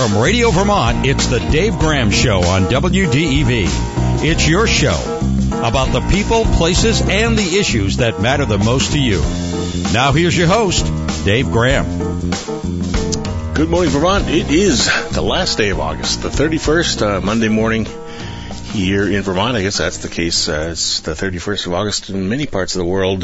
From Radio Vermont, it's the Dave Graham Show on WDEV. It's your show about the people, places, and the issues that matter the most to you. Now here's your host, Dave Graham. Good morning, Vermont. It is the last day of August, the 31st, Monday morning here in Vermont. I guess that's the case. It's the 31st of August in many parts of the world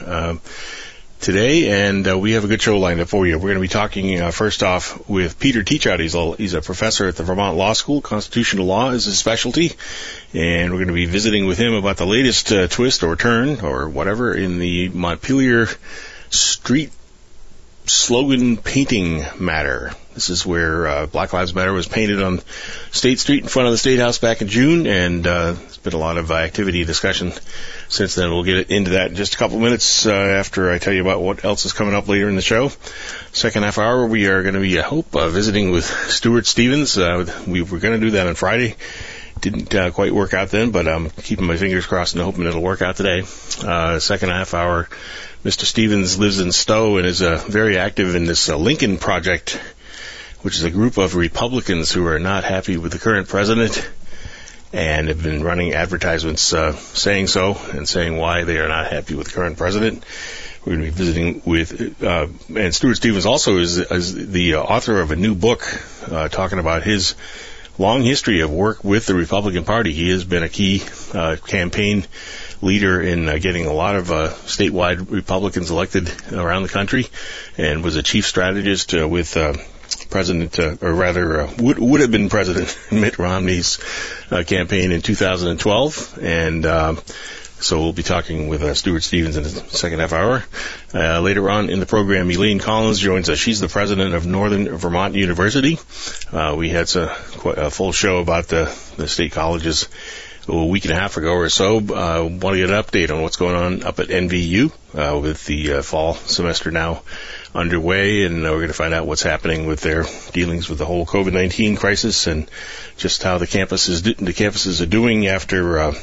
today, and we have a good show lined up for you. We're going to be talking first off with Peter Teachout. He's a professor at the Vermont Law School. Constitutional law is his specialty, and we're going to be visiting with him about the latest twist or turn or whatever in the Montpelier street slogan painting matter. This is where Black Lives Matter was painted on State Street in front of the State House back in June, and there's been a lot of activity and discussion since then. We'll get into that in just a couple of minutes after I tell you about what else is coming up later in the show. Second half hour, we are going to be, I hope, visiting with Stuart Stevens. We were going to do that on Friday. Didn't quite work out then, but I'm keeping my fingers crossed and hoping it'll work out today. Second half hour, Mr. Stevens lives in Stowe and is very active in this Lincoln Project, which is a group of Republicans who are not happy with the current president and have been running advertisements saying so and saying why they are not happy with the current president. We're going to be visiting with, and Stuart Stevens also is the author of a new book talking about his long history of work with the Republican Party. He has been a key campaign leader in getting a lot of statewide Republicans elected around the country, and was a chief strategist with President, or rather would have been President Mitt Romney's campaign in 2012, and so we'll be talking with Stuart Stevens in the second half hour. Later on in the program, Elaine Collins joins us. She's the president of Northern Vermont University. We had a full show about the state colleges a week and a half ago or so. Want to get an update on what's going on up at NVU with the fall semester now underway, and we're going to find out what's happening with their dealings with the whole COVID-19 crisis and just how the campuses are doing after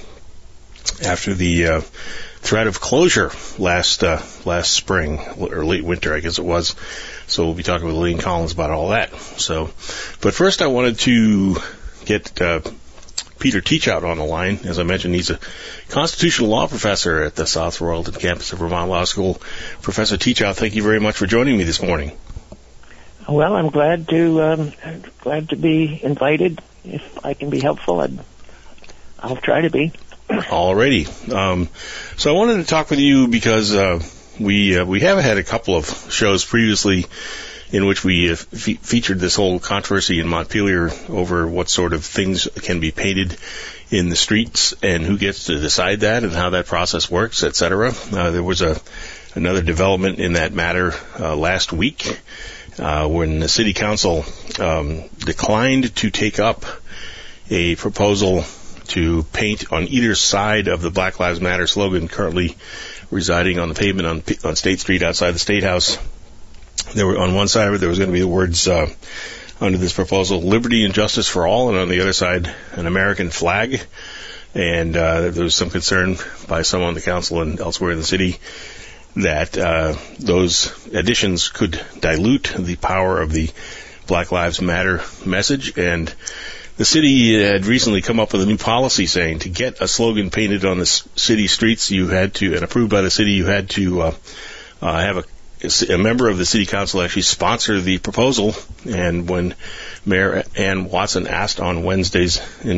the threat of closure last spring or late winter, I guess it was. So we'll be talking with Elaine Collins about all that. But first I wanted to get Peter Teachout on the line. As I mentioned, he's a constitutional law professor at the South Royalton campus of Vermont Law School. Professor Teachout, thank you very much for joining me this morning. Well, I'm glad to be invited. If I can be helpful, I'll try to be. Alrighty. So I wanted to talk with you because we have had a couple of shows previously in which we featured this whole controversy in Montpelier over what sort of things can be painted in the streets and who gets to decide that and how that process works, etc. There was another development in that matter last week when the City Council declined to take up a proposal to paint on either side of the Black Lives Matter slogan currently residing on the pavement on State Street outside the State House. There were, on one side of it, there was going to be the words under this proposal, liberty and justice for all, and on the other side, an American flag. And there was some concern by some on the council and elsewhere in the city that those additions could dilute the power of the Black Lives Matter message. And the city had recently come up with a new policy saying to get a slogan painted on the city streets, you had to, and approved by the city, you had to have a member of the city council actually sponsor the proposal. And when Mayor Ann Watson asked on Wednesday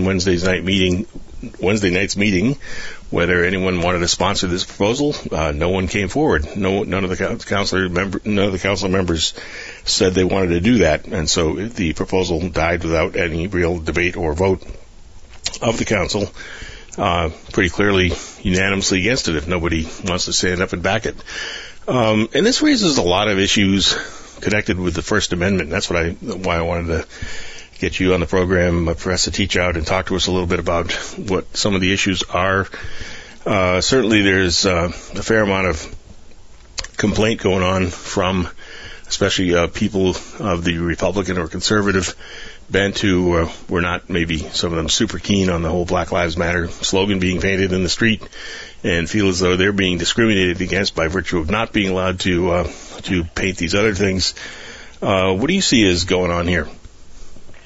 night's meeting whether anyone wanted to sponsor this proposal, no one came forward. None of the council members said they wanted to do that, and so the proposal died without any real debate or vote of the council. Pretty clearly unanimously against it if nobody wants to stand up and back it. And this raises a lot of issues connected with the First Amendment. That's why I wanted to get you on the program, Professor Teachout, and talk to us a little bit about what some of the issues are. Certainly there's a fair amount of complaint going on from especially people of the Republican or conservative bent who were not, maybe some of them, super keen on the whole Black Lives Matter slogan being painted in the street and feel as though they're being discriminated against by virtue of not being allowed to paint these other things. What do you see is going on here?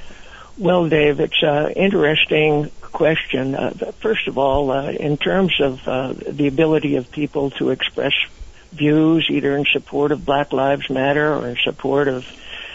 Well, Dave, it's an interesting question. First of all, in terms of the ability of people to express views either in support of Black Lives Matter or in support of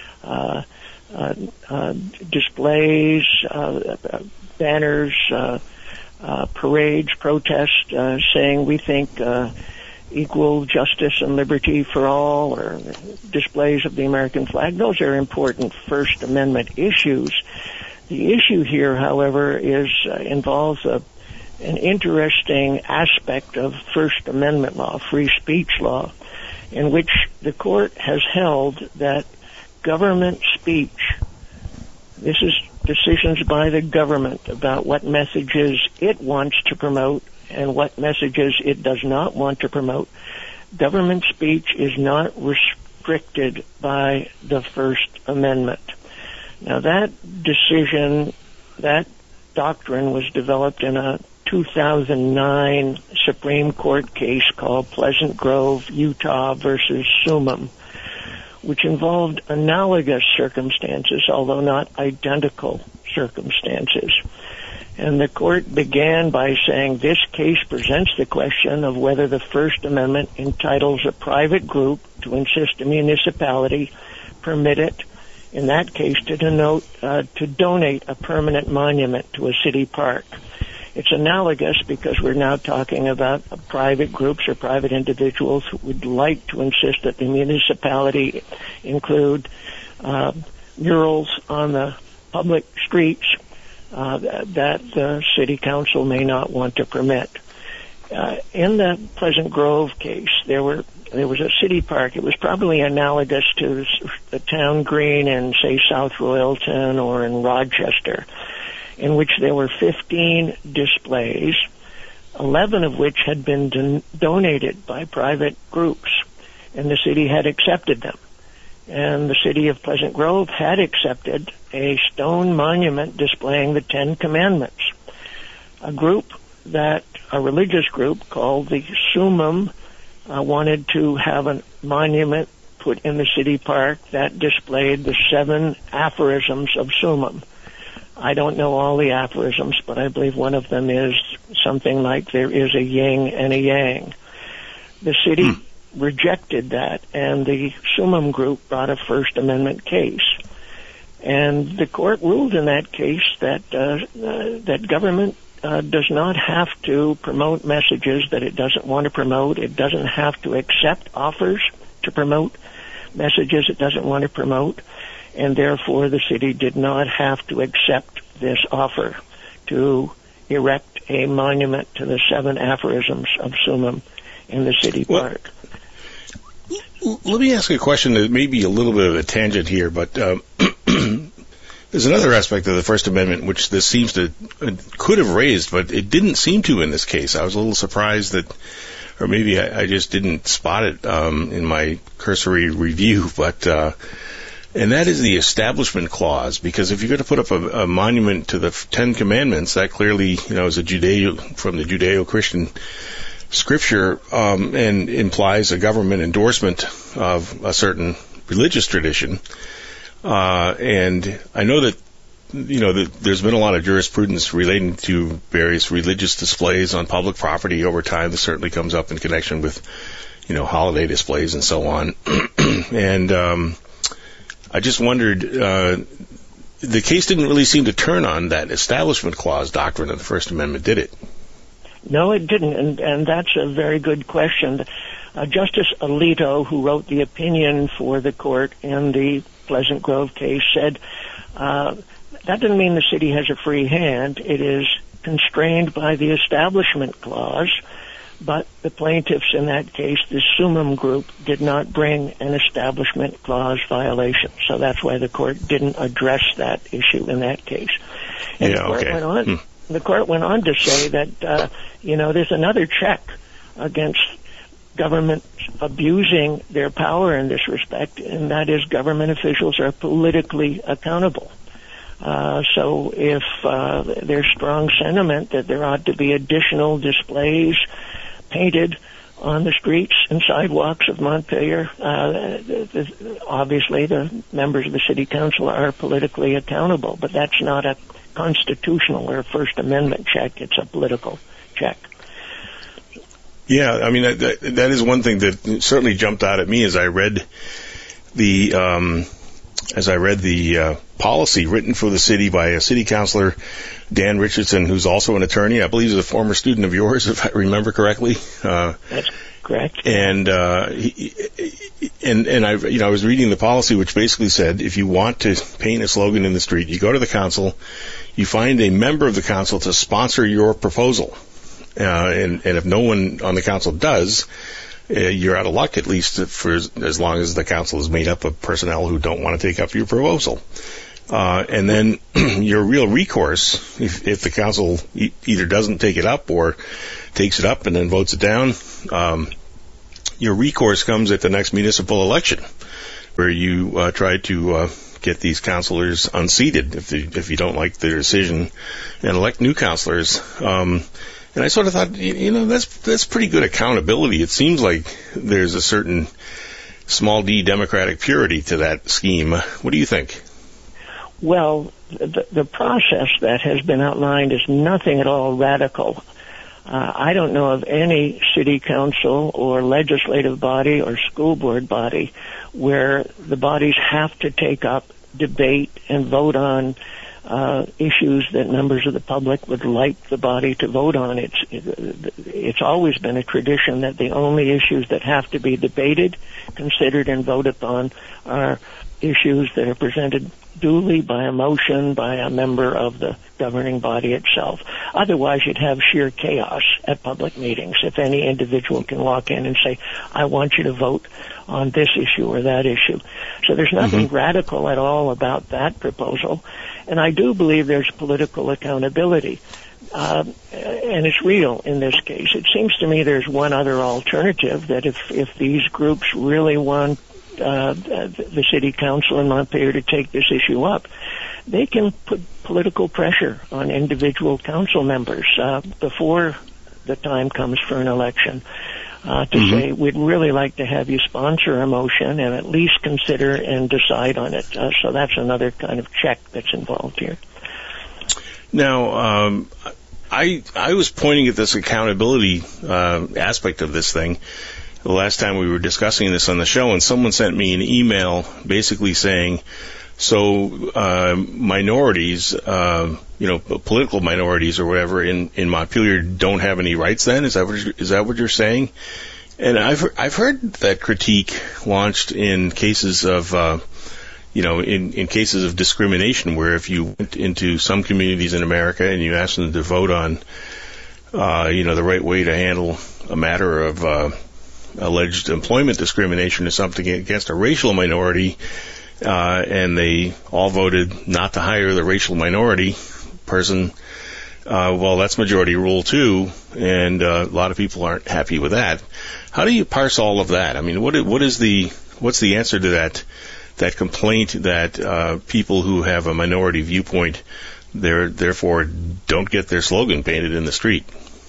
displays, banners, parades, protests, saying we think equal justice and liberty for all, or displays of the American flag. Those are important First Amendment issues. The issue here, however, involves an interesting aspect of First Amendment law, free speech law, in which the court has held that government speech, this is decisions by the government about what messages it wants to promote and what messages it does not want to promote. Government speech is not restricted by the First Amendment. Now that decision, that doctrine was developed in a 2009 Supreme Court case called Pleasant Grove, Utah versus Sumim, which involved analogous circumstances, although not identical circumstances. And the court began by saying this case presents the question of whether the First Amendment entitles a private group to insist a municipality permit it, in that case, to donate a permanent monument to a city park. It's analogous because we're now talking about private groups or private individuals who would like to insist that the municipality include murals on the public streets that the city council may not want to permit. In the Pleasant Grove case, there was a city park. It was probably analogous to the town green in, say, South Royalton or in Rochester, in which there were 15 displays, 11 of which had been donated by private groups, and the city had accepted them. And the city of Pleasant Grove had accepted a stone monument displaying the Ten Commandments. A religious group called the Sumim wanted to have a monument put in the city park that displayed the 7 aphorisms of Sumim. I don't know all the aphorisms, but I believe one of them is something like there is a yin and a yang. The city rejected that, and the Sumim group brought a First Amendment case. And the court ruled in that case that that government does not have to promote messages that it doesn't want to promote. It doesn't have to accept offers to promote messages it doesn't want to promote. And therefore, the city did not have to accept this offer to erect a monument to the 7 aphorisms of Sumim in the city park. Let me ask you a question that may be a little bit of a tangent here, but there's another aspect of the First Amendment which this seems to could have raised, but it didn't seem to in this case. I was a little surprised that, or maybe I just didn't spot it in my cursory review, but and that is the Establishment Clause, because if you're going to put up a monument to the Ten Commandments, that clearly, is from the Judeo-Christian Scripture, and implies a government endorsement of a certain religious tradition. And I know that, that there's been a lot of jurisprudence relating to various religious displays on public property over time. This certainly comes up in connection with, holiday displays and so on. And I just wondered, the case didn't really seem to turn on that Establishment Clause doctrine of the First Amendment, did it? No, it didn't, and that's a very good question. Justice Alito, who wrote the opinion for the court in the Pleasant Grove case, said that doesn't mean the city has a free hand. It is constrained by the Establishment Clause, but the plaintiffs in that case, the Sumim group, did not bring an Establishment Clause violation. So that's why the court didn't address that issue in that case. And the court went on to say that, there's another check against government abusing their power in this respect, and that is government officials are politically accountable. So if there's strong sentiment that there ought to be additional displays painted on the streets and sidewalks of Montpelier. Obviously, the members of the city council are politically accountable, but that's not a constitutional or First Amendment check. It's a political check. Yeah, I mean, that is one thing that certainly jumped out at me as I read the policy written for the city by a city councilor, Dan Richardson, who's also an attorney. I believe he's a former student of yours, if I remember correctly. That's correct. And I was reading the policy, which basically said if you want to paint a slogan in the street, you go to the council, you find a member of the council to sponsor your proposal, and if no one on the council does, you're out of luck, at least for as long as the council is made up of personnel who don't want to take up your proposal. And then your real recourse, if the council either doesn't take it up or takes it up and then votes it down, your recourse comes at the next municipal election, where you try to get these councilors unseated if you don't like their decision, and elect new councilors. And I sort of thought, that's pretty good accountability. It seems like there's a certain small d democratic purity to that scheme. What do you think? Well, the process that has been outlined is nothing at all radical. I don't know of any city council or legislative body or school board body where the bodies have to take up, debate, and vote on issues that members of the public would like the body to vote on. It's always been a tradition that the only issues that have to be debated, considered, and voted upon are issues that are presented duly by a motion by a member of the governing body itself. Otherwise, you'd have sheer chaos at public meetings if any individual can walk in and say, I want you to vote on this issue or that issue. So there's nothing radical at all about that proposal. And I do believe there's political accountability. And it's real in this case. It seems to me there's one other alternative, that if these groups really want the city council in Montpelier to take this issue up, they can put political pressure on individual council members before the time comes for an election to say, we'd really like to have you sponsor a motion and at least consider and decide on it. So that's another kind of check that's involved here. Now, I was pointing at this accountability aspect of this thing the last time we were discussing this on the show, and someone sent me an email basically saying, so minorities, political minorities or whatever in Montpelier don't have any rights then? Is that what you're saying? And I've heard that critique launched in cases of in cases of discrimination, where if you went into some communities in America and you asked them to vote on the right way to handle a matter of alleged employment discrimination or something against a racial minority, and they all voted not to hire the racial minority person, well, that's majority rule too, and a lot of people aren't happy with that. How do you parse all of that? I mean, what's the answer to that complaint that people who have a minority viewpoint therefore don't get their slogan painted in the street?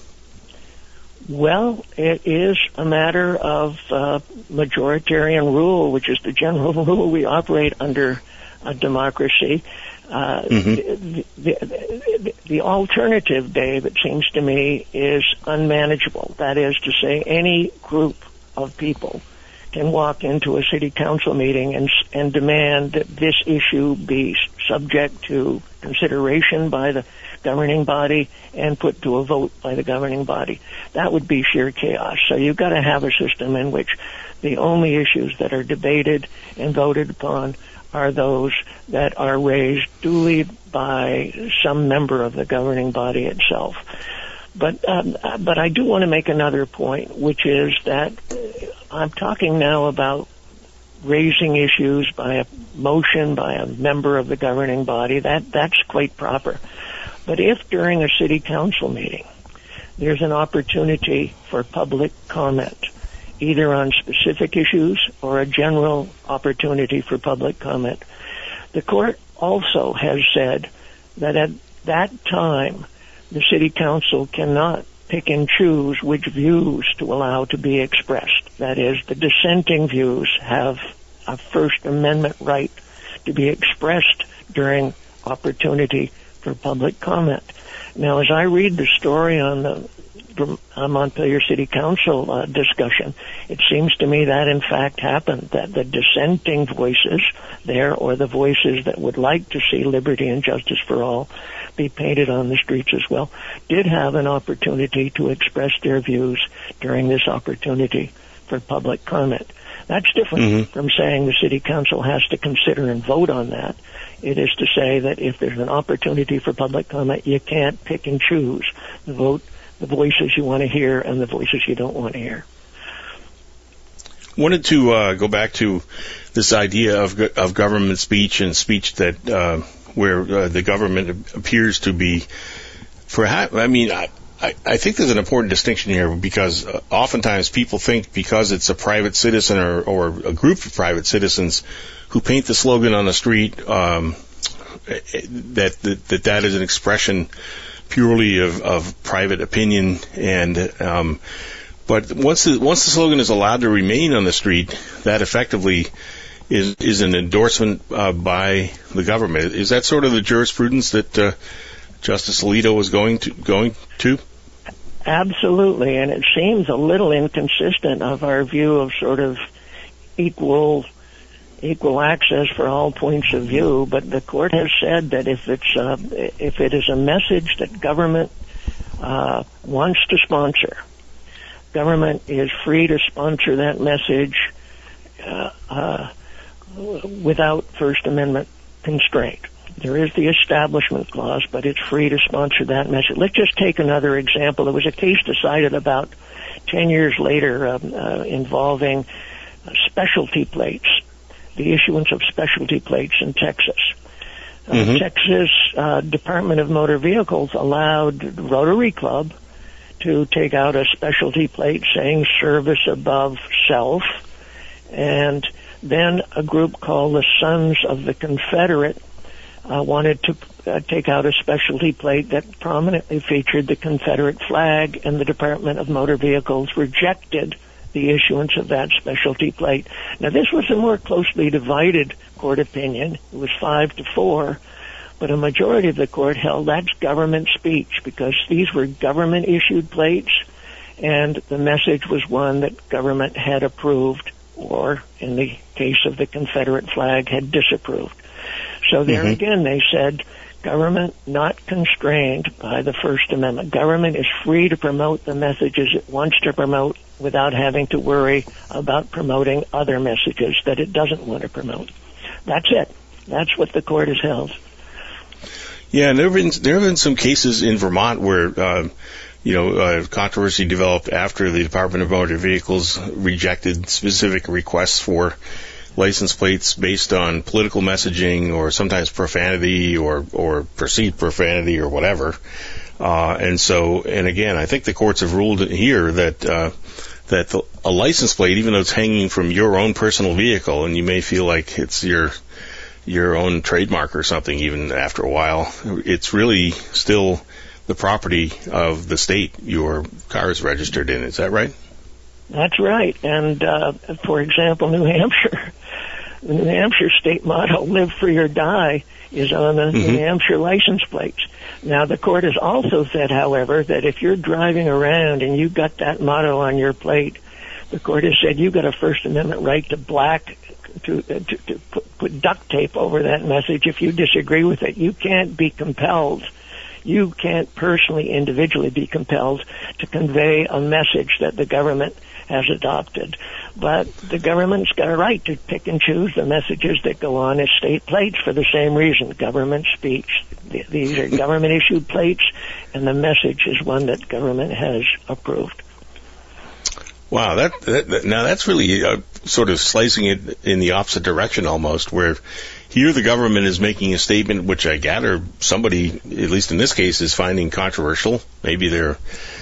Well, it is a matter of majoritarian rule, which is the general rule we operate under a democracy. The alternative, Dave, it seems to me, is unmanageable. That is to say, any group of people can walk into a city council meeting and demand that this issue be subject to consideration by the governing body and put to a vote by the governing body. That would be sheer chaos. So you've got to have a system in which the only issues that are debated and voted upon are those that are raised duly by some member of the governing body itself. But I do want to make another point, which is that I'm talking now about raising issues by a motion by a member of the governing body. That's quite proper. But if during a city council meeting there's an opportunity for public comment, either on specific issues or a general opportunity for public comment, the court also has said that at that time the city council cannot pick and choose which views to allow to be expressed. That is, the dissenting views have a First Amendment right to be expressed during opportunity for public comment. Now, as I read the story on the Montpelier City Council discussion, it seems to me that in fact happened, that the dissenting voices there, or the voices that would like to see liberty and justice for all be painted on the streets as well, did have an opportunity to express their views during this opportunity for public comment. That's different from saying the City Council has to consider and vote on that. It is to say that if there's an opportunity for public comment, you can't pick and choose the voices you want to hear and the voices you don't want to hear. Wanted to go back to this idea of government speech and speech that where the government appears to be, perhaps. I mean, I think there's an important distinction here, because oftentimes people think because it's a private citizen or a group of private citizens who paint the slogan on the street, that is an expression purely of private opinion, and but once the slogan is allowed to remain on the street, that effectively is an endorsement by the government. Is that sort of the jurisprudence that Justice Alito was going to? Absolutely, and it seems a little inconsistent of our view of sort of equal access for all points of view. But the court has said that if it is a message that government wants to sponsor, government is free to sponsor that message without First Amendment constraint. There is the Establishment Clause, but it's free to sponsor that message. Let's just take another example. There was a case decided about 10 years later involving specialty plates, the issuance of specialty plates in Texas. Texas Department of Motor Vehicles allowed Rotary Club to take out a specialty plate saying service above self, and then a group called the Sons of the Confederate wanted to take out a specialty plate that prominently featured the Confederate flag, and the Department of Motor Vehicles rejected the issuance of that specialty plate. Now, this was a more closely divided court opinion. It was 5-4, but a majority of the court held that's government speech, because these were government-issued plates, and the message was one that government had approved, or, in the case of the Confederate flag, had disapproved. So there again, they said, government not constrained by the First Amendment. Government is free to promote the messages it wants to promote without having to worry about promoting other messages that it doesn't want to promote. That's it. That's what the court has held. Yeah, and there have been some cases in Vermont where controversy developed after the Department of Motor Vehicles rejected specific requests for license plates based on political messaging, or sometimes profanity, or perceived profanity, or whatever. And again, I think the courts have ruled here that a license plate, even though it's hanging from your own personal vehicle, and you may feel like it's your own trademark or something, even after a while, it's really still the property of the state your car is registered in. Is that right? That's right. And, for example, New Hampshire state motto, live free or die, is on the New Hampshire license plates. Now, the court has also said, however, that if you're driving around and you've got that motto on your plate, the court has said you've got a First Amendment right to put duct tape over that message if you disagree with it. You can't be compelled. You can't personally, individually be compelled to convey a message that the government has adopted. But the government's got a right to pick and choose the messages that go on as state plates for the same reason, government speech. These are government-issued plates, and the message is one that government has approved. Wow, now that's really sort of slicing it in the opposite direction almost, where here the government is making a statement which I gather somebody, at least in this case, is finding controversial. Maybe they're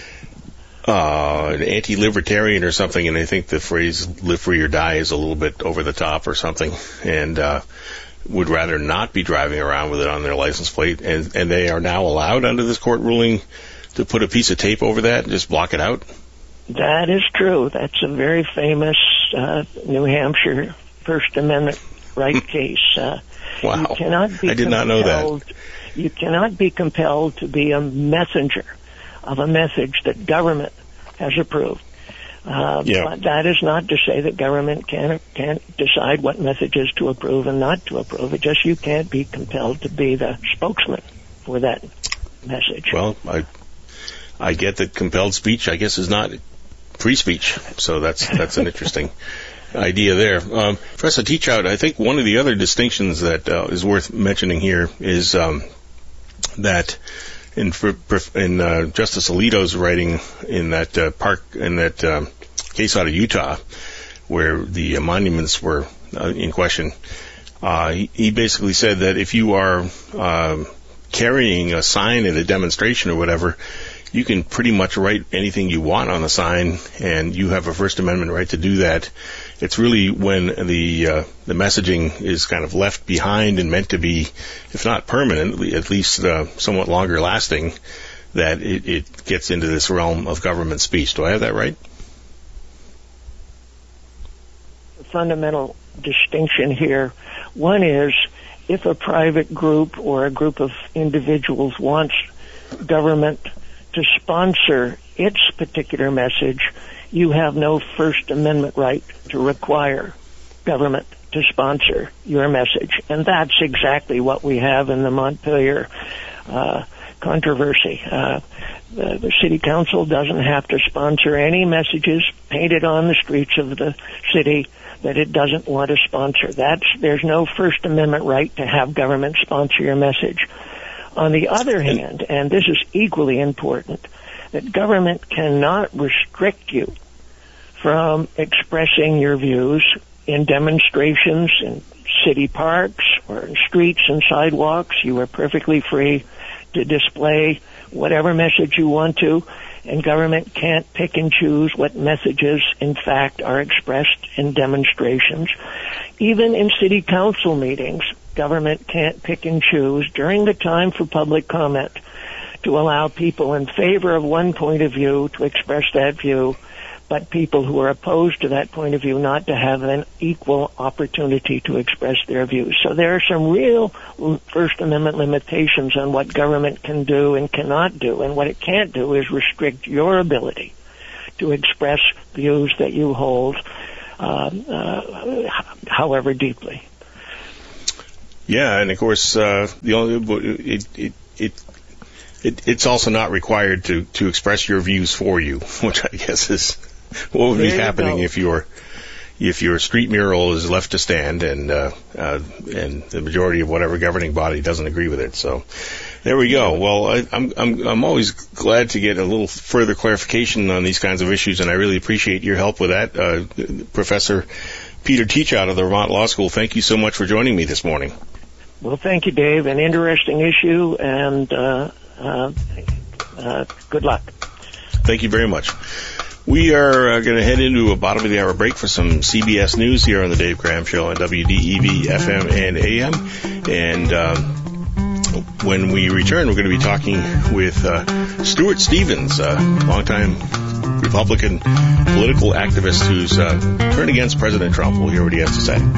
an anti-libertarian or something, and they think the phrase live free or die is a little bit over the top or something, and would rather not be driving around with it on their license plate. And they are now allowed under this court ruling to put a piece of tape over that and just block it out? That is true. That's a very famous New Hampshire First Amendment right case. Wow. You cannot be I did not know that. You cannot be compelled to be a messenger of a message that government has approved. But that is not to say that government can't decide what messages to approve and not to approve. It just you can't be compelled to be the spokesman for that message. Well, I get that compelled speech, I guess, is not free speech. So that's an interesting idea there. Professor Teachout, I think one of the other distinctions that is worth mentioning here is that in Justice Alito's writing in that case out of Utah, where the monuments were in question, he basically said that if you are carrying a sign at a demonstration or whatever, you can pretty much write anything you want on a sign, and you have a First Amendment right to do that. It's really when the messaging is kind of left behind and meant to be, if not permanent, at least somewhat longer lasting, that it gets into this realm of government speech. Do I have that right? The fundamental distinction here, one is if a private group or a group of individuals wants government to sponsor its particular message, you have no First Amendment right to require government to sponsor your message. And that's exactly what we have in the Montpelier controversy. The city council doesn't have to sponsor any messages painted on the streets of the city that it doesn't want to sponsor. There's no First Amendment right to have government sponsor your message. On the other hand, and this is equally important, that government cannot restrict you from expressing your views in demonstrations, in city parks, or in streets and sidewalks. You are perfectly free to display whatever message you want to, and government can't pick and choose what messages, in fact, are expressed in demonstrations. Even in city council meetings, government can't pick and choose during the time for public comment to allow people in favor of one point of view to express that view, but people who are opposed to that point of view not to have an equal opportunity to express their views. So there are some real First Amendment limitations on what government can do and cannot do, and what it can't do is restrict your ability to express views that you hold, however deeply. Yeah, and of course, it's also not required to express your views for you, which I guess is what would be happening if your street mural is left to stand and the majority of whatever governing body doesn't agree with it. So there we go. Well, I'm always glad to get a little further clarification on these kinds of issues, and I really appreciate your help with that, Professor Peter Teachout of the Vermont Law School. Thank you so much for joining me this morning. Well, thank you, Dave. An interesting issue, and good luck. Thank you very much. We are going to head into a bottom of the hour break for some CBS News here on the Dave Graham Show on WDEV FM and AM. And when we return, we're going to be talking with Stuart Stevens, a longtime Republican political activist who's turned against President Trump. We'll hear what he has to say.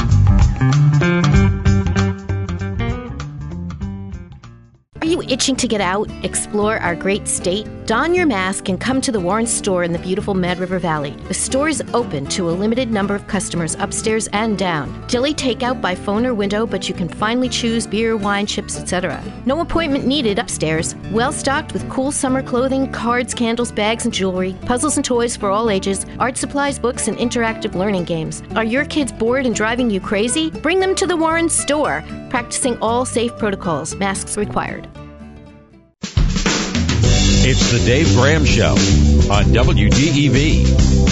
Are you itching to get out, explore our great state? Don your mask and come to the Warren store in the beautiful Mad River Valley. The store is open to a limited number of customers upstairs and down. Deli takeout by phone or window, but you can finally choose beer, wine, chips, etc. No appointment needed upstairs. Well stocked with cool summer clothing, cards, candles, bags, and jewelry, puzzles and toys for all ages, art supplies, books, and interactive learning games. Are your kids bored and driving you crazy? Bring them to the Warren store, practicing all safe protocols, masks required. It's the Dave Graham Show on WDEV.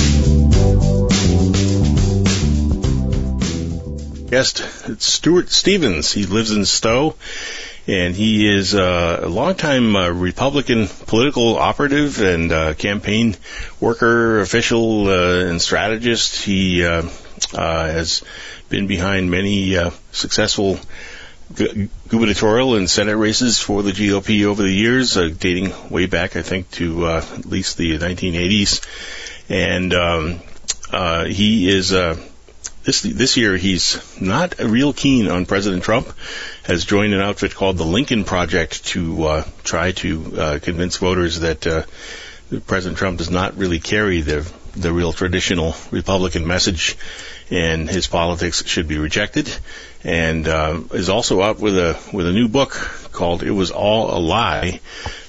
Guest, it's Stuart Stevens. He lives in Stowe, and he is a longtime Republican political operative and campaign worker, official, and strategist. He has been behind many successful gubernatorial and Senate races for the GOP over the years, dating way back, I think, to at least the 1980s. And he is this year he's not real keen on President Trump. Has joined an outfit called the Lincoln Project to try to convince voters that President Trump does not really carry the real traditional Republican message, and his politics should be rejected. And is also out with a new book called "It Was All a Lie."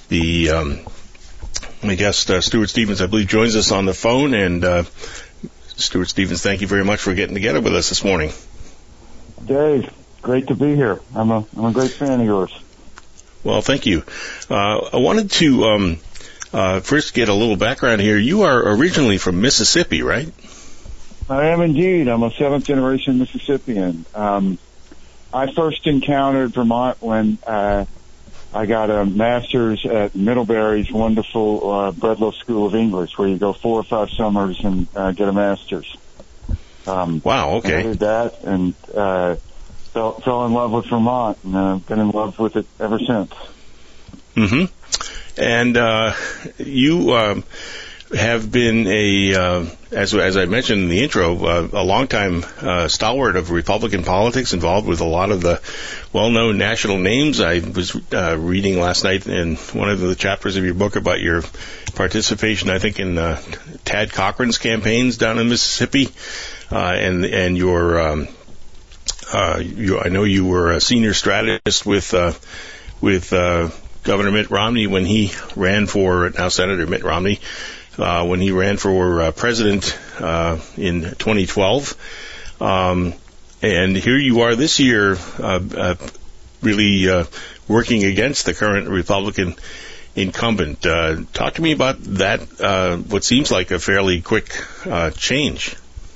My guest Stuart Stevens, I believe, joins us on the phone. And Stuart Stevens, thank you very much for getting together with us this morning. Dave, great to be here. I'm a great fan of yours. Well, thank you. I wanted to first get a little background here. You are originally from Mississippi, right? I am indeed. I'm a seventh-generation Mississippian. I first encountered Vermont when I got a master's at Middlebury's wonderful Breadloaf School of English, where you go 4 or 5 summers and get a master's. Wow, okay. I did that and fell in love with Vermont, and been in love with it ever since. Mm-hmm. And you have been as I mentioned in the intro, a longtime stalwart of Republican politics, involved with a lot of the well-known national names. I was reading last night in one of the chapters of your book about your participation, I think, in Tad Cochran's campaigns down in Mississippi, and your I know you were a senior strategist with Governor Mitt Romney when he ran for, now Senator Mitt Romney, when he ran for president in 2012. And here you are this year really working against the current Republican incumbent. Talk to me about that, what seems like a fairly quick change.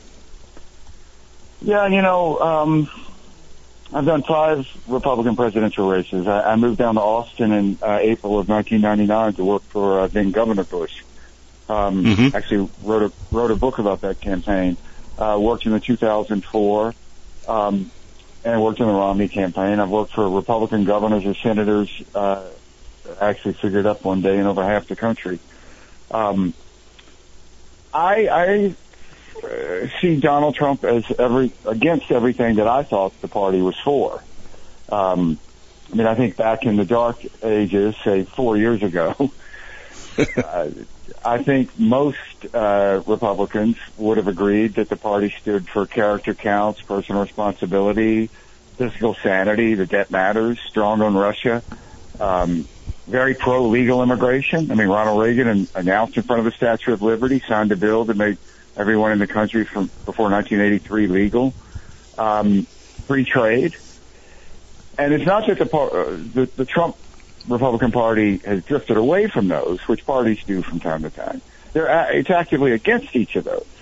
Yeah, I've done 5 Republican presidential races. I moved down to Austin in April of 1999 to work for then Governor Bush. Actually wrote a book about that campaign. Worked in the 2004, and worked in the Romney campaign. I've worked for Republican governors or senators. Actually figured up one day in over half the country. I see Donald Trump as against everything that I thought the party was for. I think back in the dark ages, say 4 years ago, I think most Republicans would have agreed that the party stood for character counts, personal responsibility, fiscal sanity, the debt matters, strong on Russia, very pro-legal immigration. Ronald Reagan announced in front of the Statue of Liberty, signed a bill that made everyone in the country from before 1983 legal, free trade. And it's not that the Trump Republican Party has drifted away from those, which parties do from time to time. It's actively against each of those.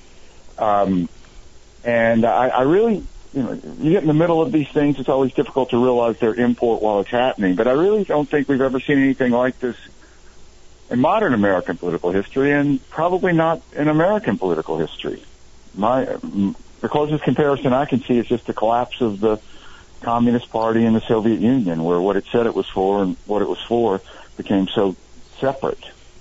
And I really, you get in the middle of these things, it's always difficult to realize their import while it's happening. But I really don't think we've ever seen anything like this in modern American political history, and probably not in American political history. The closest comparison I can see is just the collapse of the Communist Party in the Soviet Union, where what it said it was for and what it was for became so separate.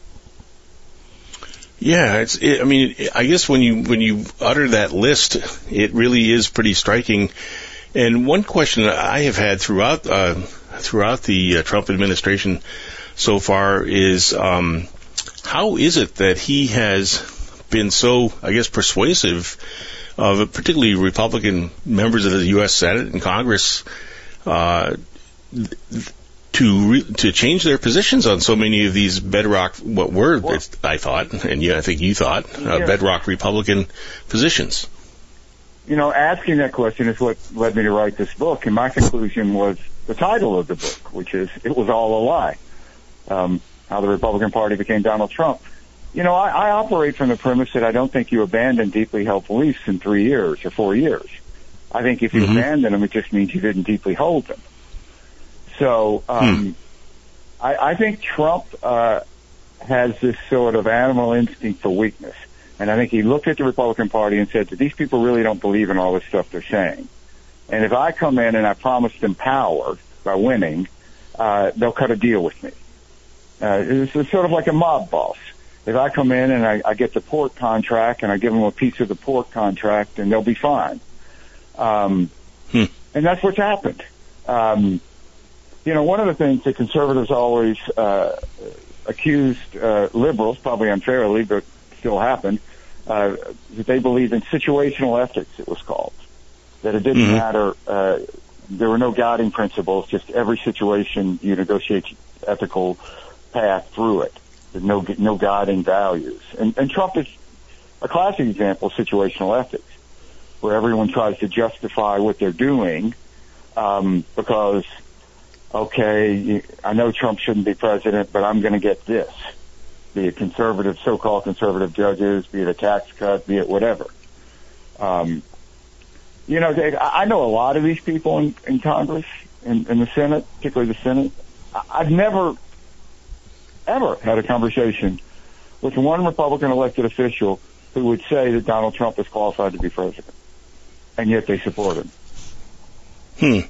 Yeah, I guess when you utter that list, it really is pretty striking. And one question I have had throughout the Trump administration so far is how is it that he has been so, I guess, persuasive of particularly Republican members of the U.S. Senate and Congress to change their positions on so many of these bedrock, I thought, and I think you thought, bedrock Republican positions? Asking that question is what led me to write this book, and my conclusion was the title of the book, which is "It Was All a Lie." How the Republican Party became Donald Trump. I operate from the premise that I don't think you abandon deeply held beliefs in 3 years or 4 years. I think if you abandon them, it just means you didn't deeply hold them. So I think Trump has this sort of animal instinct for weakness. And I think he looked at the Republican Party and said that these people really don't believe in all this stuff they're saying. And if I come in and I promise them power by winning, they'll cut a deal with me. It's sort of like a mob boss. If I come in and I get the pork contract and I give them a piece of the pork contract, and they'll be fine. And that's what's happened. One of the things that conservatives always accused liberals, probably unfairly, but still happened, that they believe in situational ethics, it was called. That it didn't matter, there were no guiding principles, just every situation you negotiate ethical path through it. There's no guiding values. And Trump is a classic example of situational ethics, where everyone tries to justify what they're doing because, okay, I know Trump shouldn't be president, but I'm going to get this. Be it conservative, so-called conservative judges, be it a tax cut, be it whatever. Dave, I know a lot of these people in Congress, in the Senate, particularly the Senate. I've never, ever had a conversation with one Republican elected official who would say that Donald Trump is qualified to be president, and yet they support him.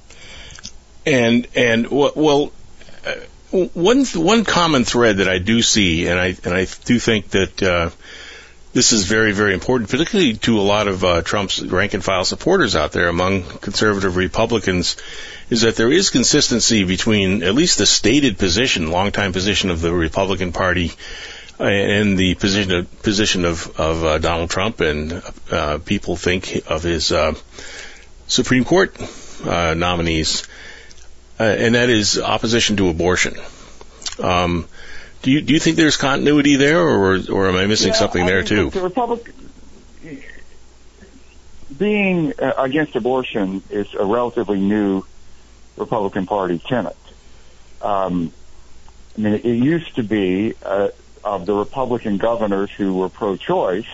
One common thread that I do see, and I do think that this is very, very important, particularly to a lot of Trump's rank-and-file supporters out there among conservative Republicans, is that there is consistency between at least the stated position, longtime position of the Republican Party, and the position of Donald Trump, and people think of his Supreme Court nominees, and that is opposition to abortion. Do you think there's continuity there, or am I missing something there too? The being against abortion is a relatively new Republican Party tenet. It used to be of the Republican governors who were pro-choice.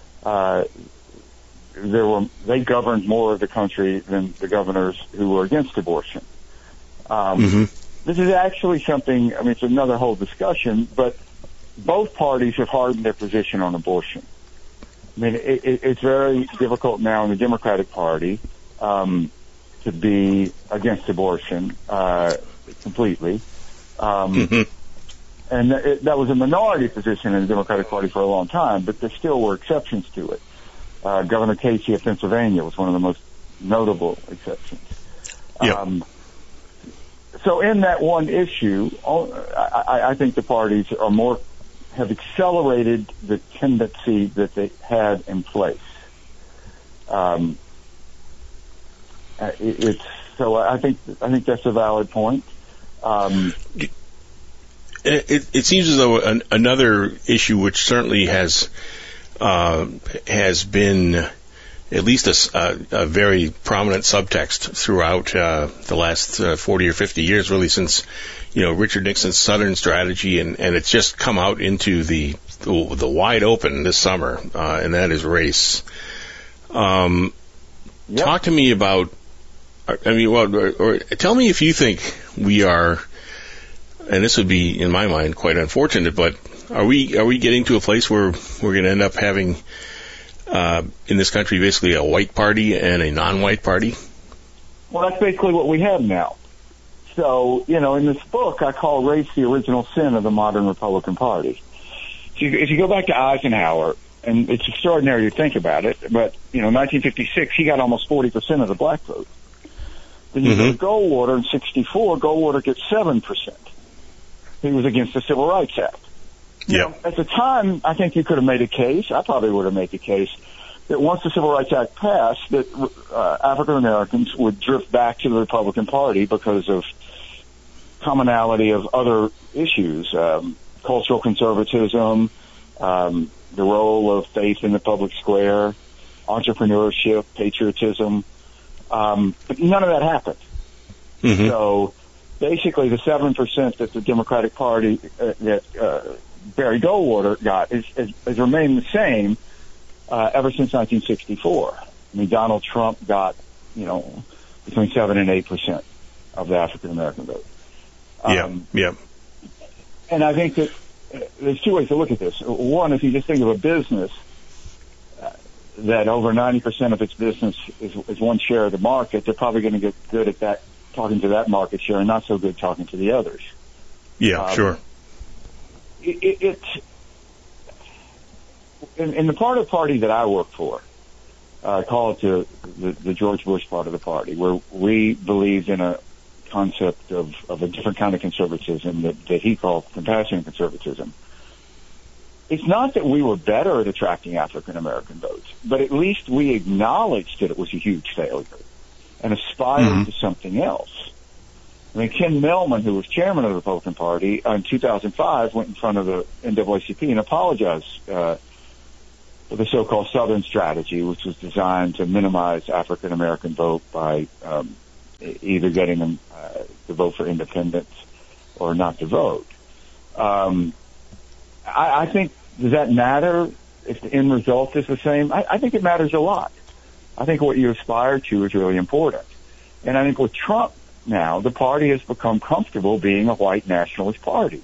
They governed more of the country than the governors who were against abortion. This is actually something, it's another whole discussion, but both parties have hardened their position on abortion. It's very difficult now in the Democratic Party to be against abortion completely. And that was a minority position in the Democratic Party for a long time, but there still were exceptions to it. Governor Casey of Pennsylvania was one of the most notable exceptions. Yep. So in that one issue, I think the parties have accelerated the tendency that they had in place. So I think that's a valid point. It seems as though another issue, which certainly has been at least a very prominent subtext throughout the last 40 or 50 years, really since Richard Nixon's Southern strategy, and it's just come out into the wide open this summer, and that is race. Talk to me about, or tell me if you think we are, and this would be in my mind quite unfortunate, but are we getting to a place where we're going to end up having in this country basically a white party and a non-white party? Well, that's basically what we have now. So, in this book, I call race the original sin of the modern Republican Party. If you go back to Eisenhower, and it's extraordinary to think about it, but, 1956, he got almost 40% of the black vote. Then you go to Goldwater in 64, Goldwater gets 7%. He was against the Civil Rights Act. Yeah. At the time, I think you could have made a case, I probably would have made the case, that once the Civil Rights Act passed, that African Americans would drift back to the Republican Party because of commonality of other issues, cultural conservatism, the role of faith in the public square, entrepreneurship, patriotism. But none of that happened. So basically the 7% that the Democratic Party, that Barry Goldwater got has remained the same ever since 1964. Donald Trump got, between 7 and 8% of the African American vote. And I think that there's two ways to look at this. One, if you just think of a business, that over 90% of its business is one share of the market, they're probably going to get good at that, talking to that market share, and not so good talking to the others. Yeah, sure. It's in the part of the party that I work for, I call it the George Bush part of the party, where we believed in a concept of a different kind of conservatism that he called compassionate conservatism. It's not that we were better at attracting African American votes, but at least we acknowledged that it was a huge failure and aspired to something else. I mean, Ken Millman, who was chairman of the Republican Party in 2005, went in front of the NAACP and apologized for the so-called Southern strategy, which was designed to minimize African American vote by either getting them to vote for independence or not to vote. I think, does that matter if the end result is the same? I think it matters a lot. I think what you aspire to is really important. And I think with Trump now, the party has become comfortable being a white nationalist party.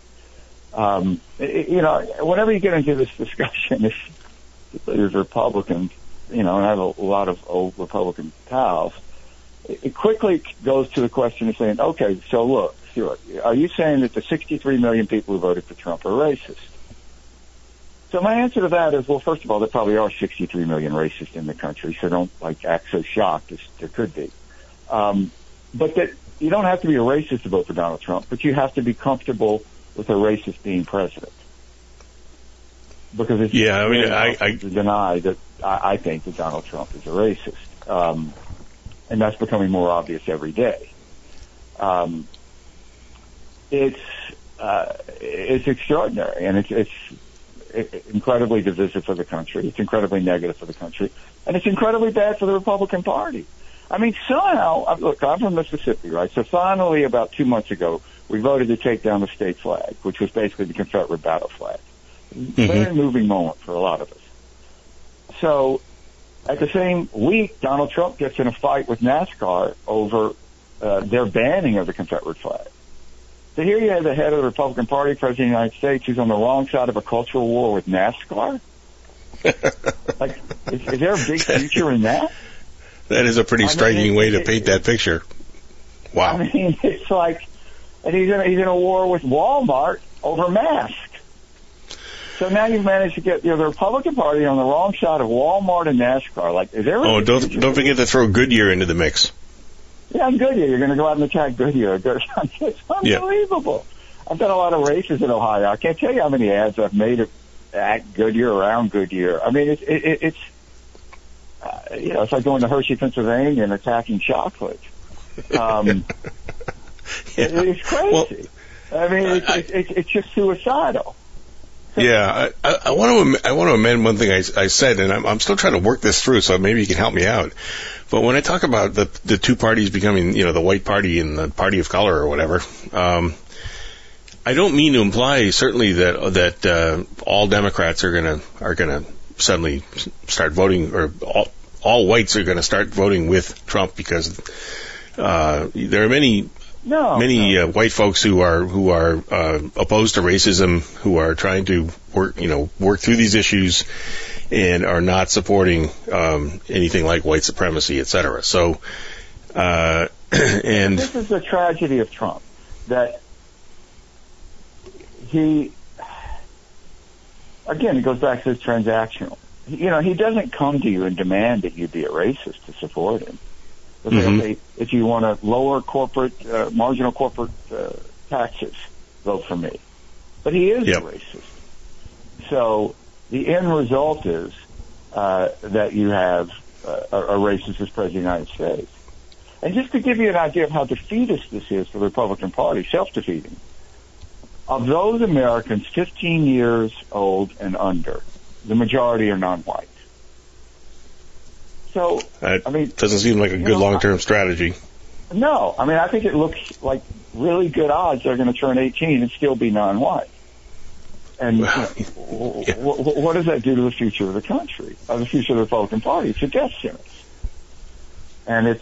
Whenever you get into this discussion, there's Republicans, and I have a lot of old Republican pals, it quickly goes to the question of saying, okay, so look, Stuart, are you saying that the 63 million people who voted for Trump are racist? So my answer to that is, well, first of all, there probably are 63 million racists in the country, so don't act so shocked as there could be. But that you don't have to be a racist to vote for Donald Trump, but you have to be comfortable with a racist being president. Because it's I deny that I think that Donald Trump is a racist. And that's becoming more obvious every day. It's extraordinary, and it's incredibly divisive for the country. It's incredibly negative for the country, and it's incredibly bad for the Republican Party. I mean, somehow, look, I'm from Mississippi, right? So finally, about 2 months ago, we voted to take down the state flag, which was basically the Confederate battle flag. Very moving moment for a lot of us. So at the same week, Donald Trump gets in a fight with NASCAR over their banning of the Confederate flag. So here you have the head of the Republican Party, President of the United States, who's on the wrong side of a cultural war with NASCAR. Is there a big future in that? That is a pretty striking way to paint that picture. Wow. I mean, it's like, and he's in a war with Walmart over masks. So now you've managed to get the Republican Party on the wrong side of Walmart and NASCAR. Is there? Oh, don't forget to throw Goodyear into the mix. Yeah, and Goodyear. You're going to go out and attack Goodyear. It's unbelievable. Yeah. I've done a lot of races in Ohio. I can't tell you how many ads I've made at Goodyear, around Goodyear. I mean, it's like going to Hershey, Pennsylvania, and attacking chocolate. It's crazy. Well, I mean, it's just suicidal. Yeah, I want to amend one thing I said, and I'm still trying to work this through, so maybe you can help me out. But when I talk about the two parties becoming, the white party and the party of color or whatever, I don't mean to imply certainly that all Democrats are gonna suddenly start voting, or all whites are going to start voting with Trump, because there are many white folks who are opposed to racism, who are trying to work through these issues, and are not supporting anything like white supremacy, etc. So, and this is the tragedy of Trump, that it goes back to this transactional. He doesn't come to you and demand that you be a racist to support him. Okay, if you want to lower marginal corporate taxes, vote for me. But he is a racist. So the end result is that you have a racist as President of the United States. And just to give you an idea of how defeatist this is for the Republican Party, self-defeating, of those Americans 15 years old and under, the majority are non-white. So, doesn't seem like a good long-term strategy. No, I think it looks like really good odds they're going to turn 18 and still be non-white. And what does that do to the future of the country, or the future of the Republican Party? It's a death sentence. And it's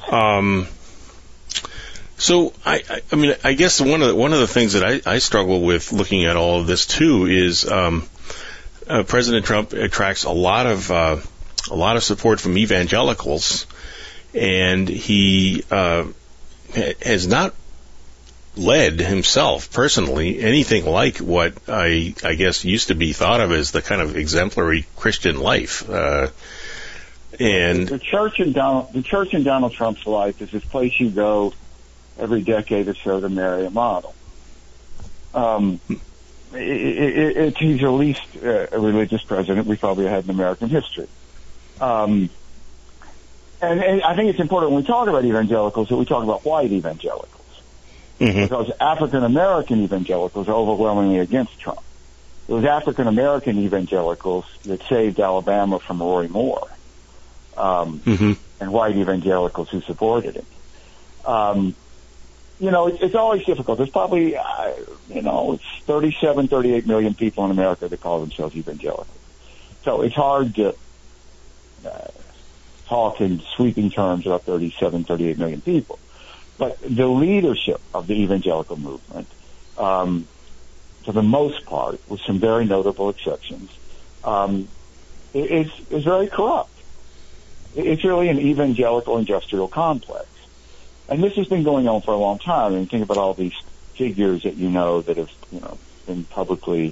So I guess one of the things that I struggle with looking at all of this too is President Trump attracts a lot of a lot of support from evangelicals, and he has not led himself personally anything like what I guess used to be thought of as the kind of exemplary Christian life. And the church in Donald Trump's life is this place you go every decade or so to marry a model. He's the least a religious president we've probably had in American history. And I think it's important when we talk about evangelicals that we talk about white evangelicals. Mm-hmm. Because African American evangelicals are overwhelmingly against Trump. It was African American evangelicals that saved Alabama from Roy Moore, and white evangelicals who supported him. It's always difficult. There's probably, it's 38 million people in America that call themselves evangelical. So it's hard to talk in sweeping terms about 38 million people. But the leadership of the evangelical movement, for the most part, with some very notable exceptions, is very corrupt. It's really an evangelical industrial complex. And this has been going on for a long time. And think about all these figures that that have, been publicly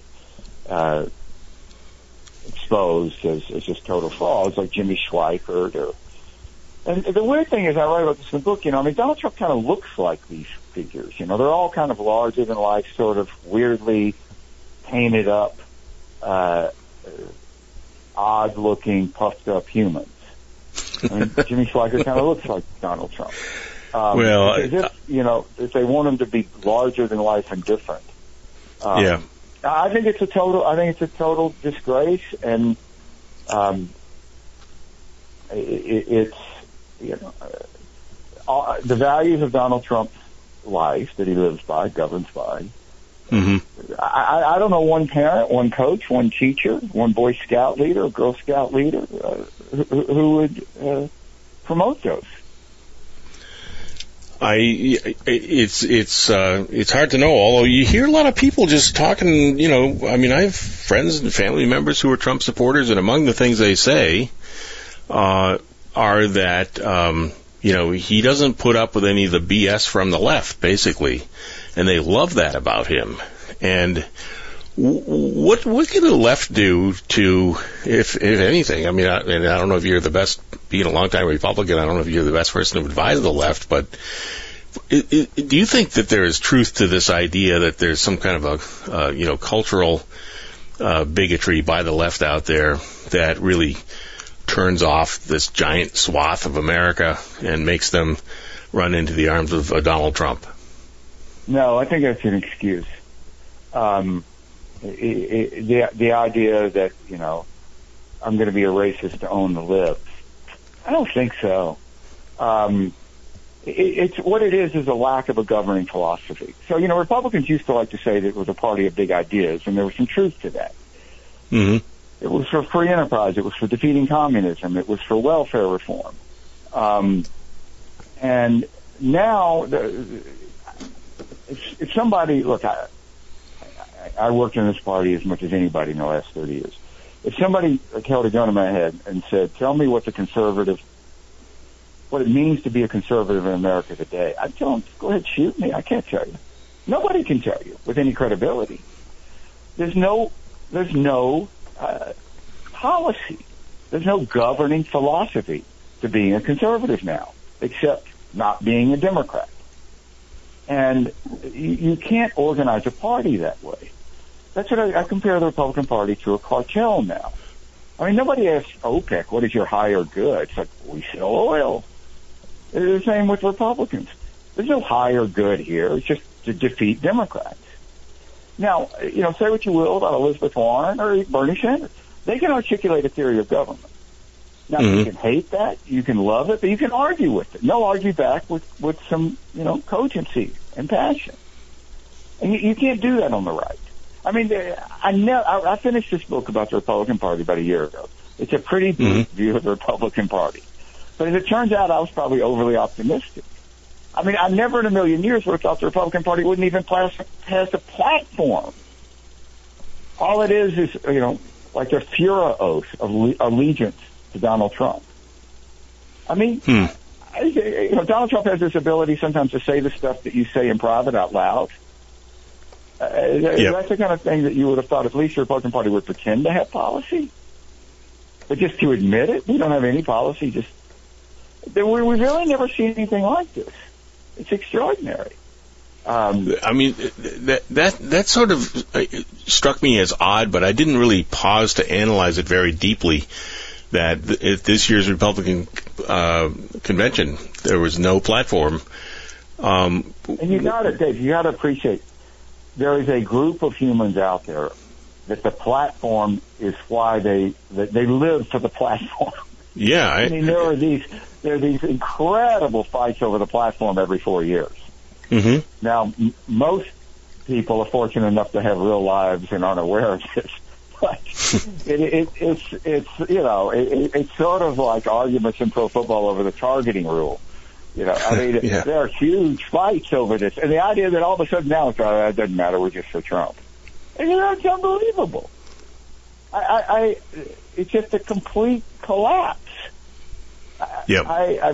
exposed as just total frauds, like Jimmy Schweikert. And the weird thing is, I write about this in the book, Donald Trump kind of looks like these figures. They're all kind of larger than life, sort of weirdly painted up, odd looking, puffed up humans. Jimmy Schweikert kind of looks like Donald Trump. If they want him to be larger than life and different. I think it's a total disgrace, and it's the values of Donald Trump's life that he lives by, governs by. Mm-hmm. I don't know one parent, one coach, one teacher, one Boy Scout leader, Girl Scout leader who would promote those. It's hard to know, although you hear a lot of people just talking, I have friends and family members who are Trump supporters, and among the things they say are that, he doesn't put up with any of the BS from the left, basically, and they love that about him. And what can the left do to, if anything, I don't know if you're the best, being a longtime Republican, I don't know if you're the best person to advise the left, but do you think that there is truth to this idea that there's some kind of a, cultural bigotry by the left out there that really turns off this giant swath of America and makes them run into the arms of Donald Trump? No, I think that's an excuse. The idea that, I'm going to be a racist to own the libs, I don't think so. It's what it is a lack of a governing philosophy. So, Republicans used to like to say that it was a party of big ideas, and there was some truth to that. Mm-hmm. It was for free enterprise. It was for defeating communism. It was for welfare reform. And now, if somebody, look, I worked in this party as much as anybody in the last 30 years. If somebody held a gun to my head and said, tell me what it means to be a conservative in America today, I'd tell them, go ahead, shoot me. I can't tell you. Nobody can tell you with any credibility. There's no policy. There's no governing philosophy to being a conservative now, except not being a Democrat. And you can't organize a party that way. That's what I compare the Republican Party to a cartel now. Nobody asks OPEC, what is your higher good? It's like, we sell oil. It's the same with Republicans. There's no higher good here. It's just to defeat Democrats. Now, say what you will about Elizabeth Warren or Bernie Sanders. They can articulate a theory of government. Now, you can hate that, you can love it, but you can argue with it. They'll argue back with some, cogency and passion. And you can't do that on the right. I finished this book about the Republican Party about a year ago. It's a pretty bleak view of the Republican Party. But as it turns out, I was probably overly optimistic. I never in a million years would have thought the Republican Party wouldn't even pass a platform. All it is, like a Führer oath of allegiance to Donald Trump. I mean, Donald Trump has this ability sometimes to say the stuff that you say in private out loud. That's the kind of thing that you would have thought at least the Republican Party would pretend to have policy. But just to admit it, we don't have any policy. We really never see anything like this. It's extraordinary. I mean, that sort of struck me as odd, but I didn't really pause to analyze it very deeply. That at this year's Republican convention, there was no platform. And you got it, Dave. You got to appreciate there is a group of humans out there that the platform is why they live for the platform. Yeah, I mean, there are these incredible fights over the platform every 4 years. Mm-hmm. Now, most people are fortunate enough to have real lives and aren't aware of this. But it's sort of like arguments in pro football over the targeting rule. I mean, there are huge fights over this, and the idea that all of a sudden now it doesn't matter, we're just for Trump. And it's unbelievable. It's just a complete collapse. Yep.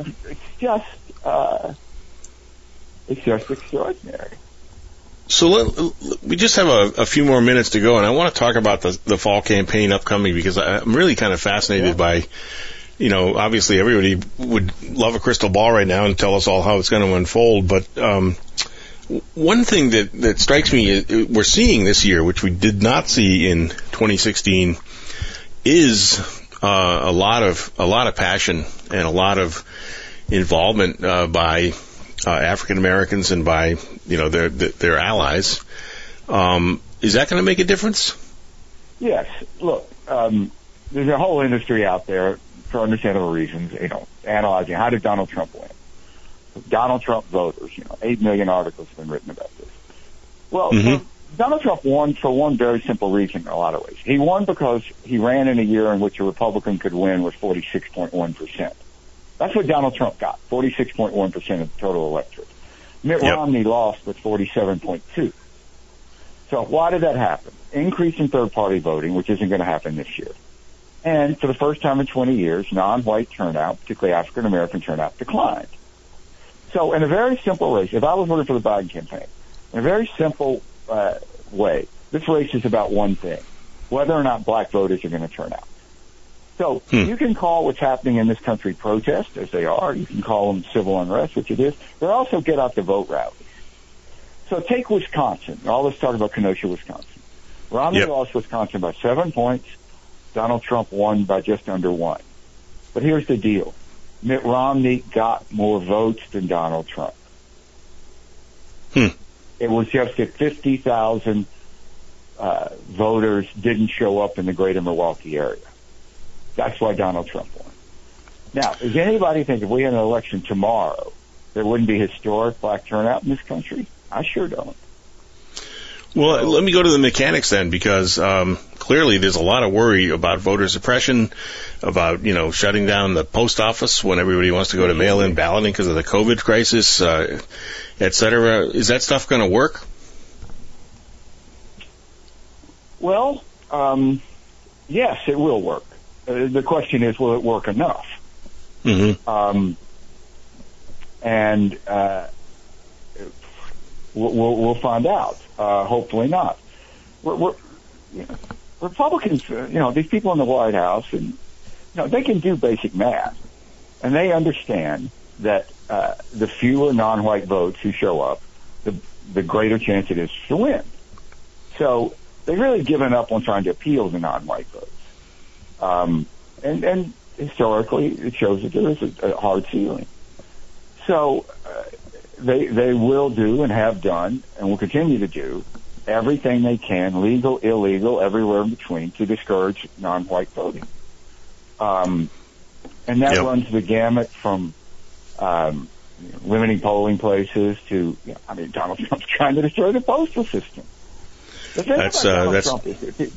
It's just extraordinary. So we just have a few more minutes to go, and I want to talk about the fall campaign upcoming because I'm really kind of fascinated by, obviously everybody would love a crystal ball right now and tell us all how it's going to unfold. But one thing that strikes me is we're seeing this year, which we did not see in 2016, is a lot of passion and a lot of involvement by African Americans and by their allies. Is that going to make a difference? Yes. Look, there's a whole industry out there for understandable reasons, analyzing how did Donald Trump win? Donald Trump voters, 8 million articles have been written about this. Well, Donald Trump won for one very simple reason in a lot of ways. He won because he ran in a year in which a Republican could win with 46.1%. That's what Donald Trump got, 46.1% of the total electorate. Mitt Romney lost with 47.2%. So why did that happen? Increase in third-party voting, which isn't going to happen this year. And for the first time in 20 years, non-white turnout, particularly African-American turnout, declined. So in a very simple race, if I was voting for the Biden campaign, in a very simple way, this race is about one thing, whether or not black voters are going to turn out. So you can call what's happening in this country protest, as they are. You can call them civil unrest, which it is. They're also get-out-the-vote rallies. So take Wisconsin. All this talk about Kenosha, Wisconsin. Romney lost Wisconsin by 7 points. Donald Trump won by just under 1. But here's the deal. Mitt Romney got more votes than Donald Trump. It was just that 50,000 voters didn't show up in the greater Milwaukee area. That's why Donald Trump won. Now, does anybody think if we had an election tomorrow, there wouldn't be historic black turnout in this country? I sure don't. Well, let me go to the mechanics then, because clearly there's a lot of worry about voter suppression, about, shutting down the post office when everybody wants to go to mail-in balloting because of the COVID crisis, et cetera. Is that stuff going to work? Well, yes, it will work. The question is, will it work enough? Mm-hmm. And we'll find out. Hopefully not. Republicans, these people in the White House, and they can do basic math, and they understand that the fewer non-white votes who show up, the greater chance it is to win. So they've really given up on trying to appeal to non-white votes. And historically, it shows that there is a hard ceiling. So they will do and have done and will continue to do everything they can, legal, illegal, everywhere in between, to discourage non-white voting. And that runs the gamut from limiting polling places to, Donald Trump's trying to destroy the postal system. The thing about Donald Trump is,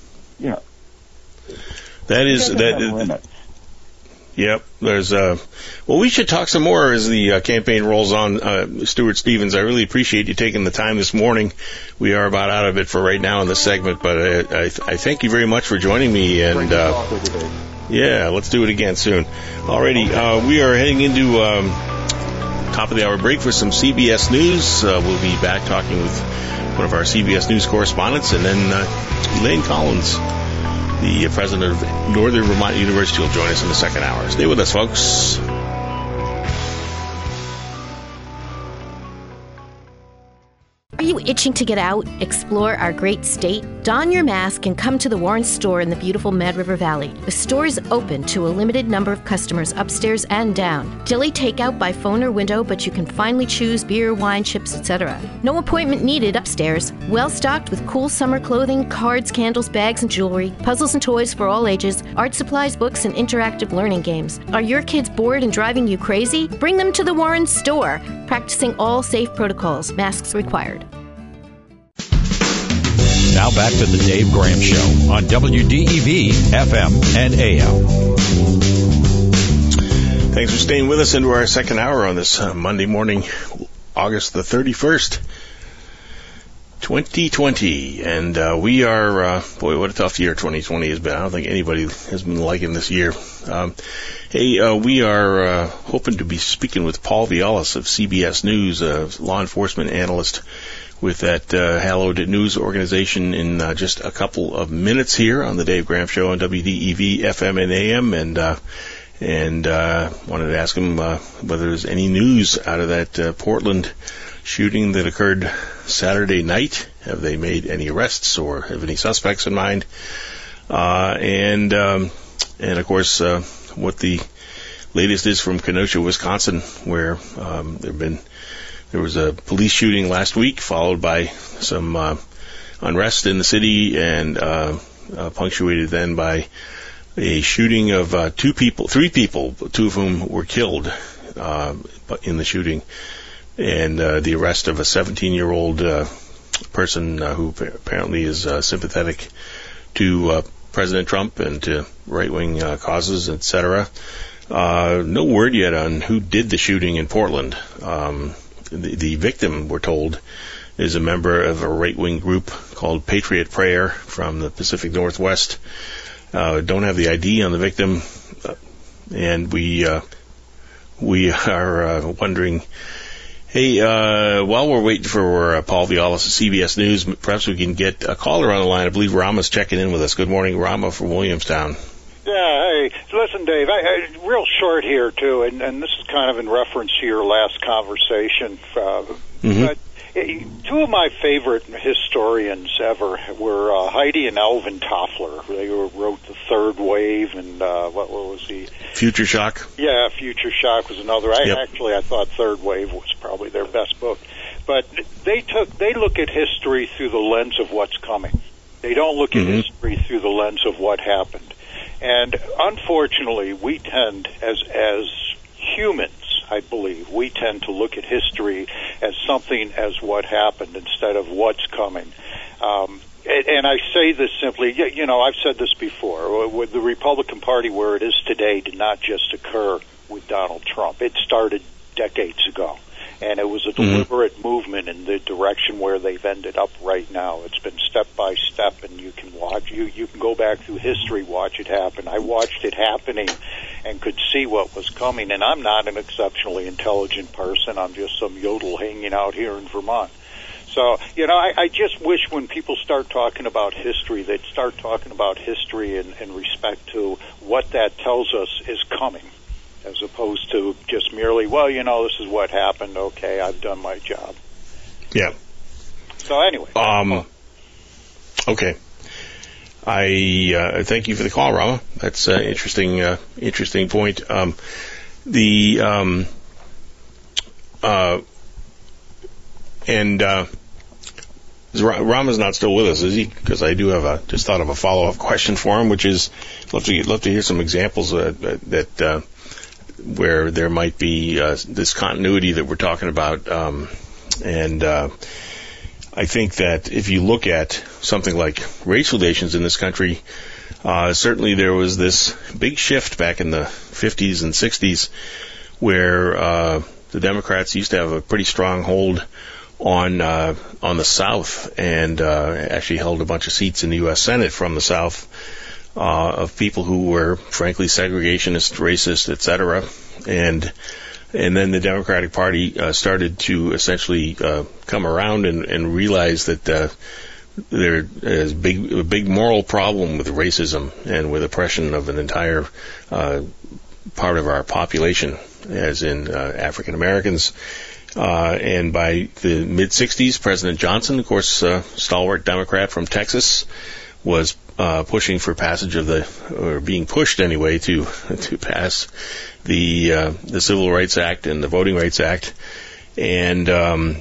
that is limits. Yep. There's we should talk some more as the campaign rolls on. Stuart Stevens, I really appreciate you taking the time this morning. We are about out of it for right now in this segment, but I thank you very much for joining me. And Yeah, let's do it again soon. Alrighty, we are heading into top of the hour break for some CBS News. We'll be back talking with one of our CBS News correspondents, and then Elaine Collins, the president of Northern Vermont University, will join us in the second hour. Stay with us, folks. Are you itching to get out, explore our great state? Don your mask and come to the Warren store in the beautiful Mad River Valley. The store is open to a limited number of customers upstairs and down. Deli takeout by phone or window, but you can finally choose beer, wine, chips, etc. No appointment needed upstairs. Well stocked with cool summer clothing, cards, candles, bags, and jewelry, puzzles and toys for all ages, art supplies, books, and interactive learning games. Are your kids bored and driving you crazy? Bring them to the Warren store. Practicing all safe protocols. Masks required. Now back to the Dave Graham Show on WDEV, FM, and AM. Thanks for staying with us into our second hour on this Monday morning, August the 31st, 2020. And we are, boy, what a tough year 2020 has been. I don't think anybody has been liking this year. We are hoping to be speaking with Paul Vialis of CBS News, a law enforcement analyst with that hallowed news organization, in just a couple of minutes here on the Dave Graham Show on WDEV, FM, and AM, and wanted to ask him whether there's any news out of that Portland shooting that occurred Saturday night. Have they made any arrests or have any suspects in mind? And of course, what the latest is from Kenosha, Wisconsin, where there was a police shooting last week, followed by some unrest in the city, and punctuated then by a shooting of three people, two of whom were killed in the shooting, and the arrest of a 17-year-old person who apparently is sympathetic to President Trump and to right-wing causes, etc. No word yet on who did the shooting in Portland. The victim, we're told, is a member of a right-wing group called Patriot Prayer from the Pacific Northwest. Don't have the ID on the victim, and we are wondering, hey, while we're waiting for Paul Vialis of CBS News, perhaps we can get a caller on the line. I believe Rama's checking in with us. Good morning, Rama from Williamstown. Yeah, hey, listen, Dave, real short here, too, and this is kind of in reference to your last conversation. But two of my favorite historians ever were Heidi and Alvin Toffler. They wrote The Third Wave and what was the... Future Shock? Yeah, Future Shock was another. Actually, I thought Third Wave was probably their best book. But they look at history through the lens of what's coming. They don't look at history through the lens of what happened. And unfortunately, we tend, as humans, I believe, we tend to look at history as something as what happened instead of what's coming. And I say this simply, you know, I've said this before, with the Republican Party where it is today did not just occur with Donald Trump. It started decades ago. And it was a deliberate movement in the direction where they've ended up right now. It's been step by step, and you can watch. You can go back through history, watch it happen. I watched it happening and could see what was coming. And I'm not an exceptionally intelligent person. I'm just some yodel hanging out here in Vermont. So, you know, I just wish when people start talking about history, they'd start talking about history in respect to what that tells us is coming, as opposed to just merely, well, you know, this is what happened. Okay, I've done my job. Yeah. So anyway. Okay. I thank you for the call, Rama. That's an interesting point. Rama's not still with us, is he? Because I do have just thought of a follow-up question for him, which is love to hear some examples that where there might be this continuity that we're talking about. I think that if you look at something like race relations in this country, certainly there was this big shift back in the 50s and 60s where the Democrats used to have a pretty strong hold on the South and actually held a bunch of seats in the U.S. Senate from the South. of people who were frankly segregationist, racist, etc. And then the Democratic Party started to essentially come around and realize that there is a big moral problem with racism and with oppression of an entire part of our population, as in African Americans. And by the mid-'60s, President Johnson, of course, stalwart Democrat from Texas, was pushing for passage of or being pushed anyway to pass the Civil Rights Act and the Voting Rights Act, and so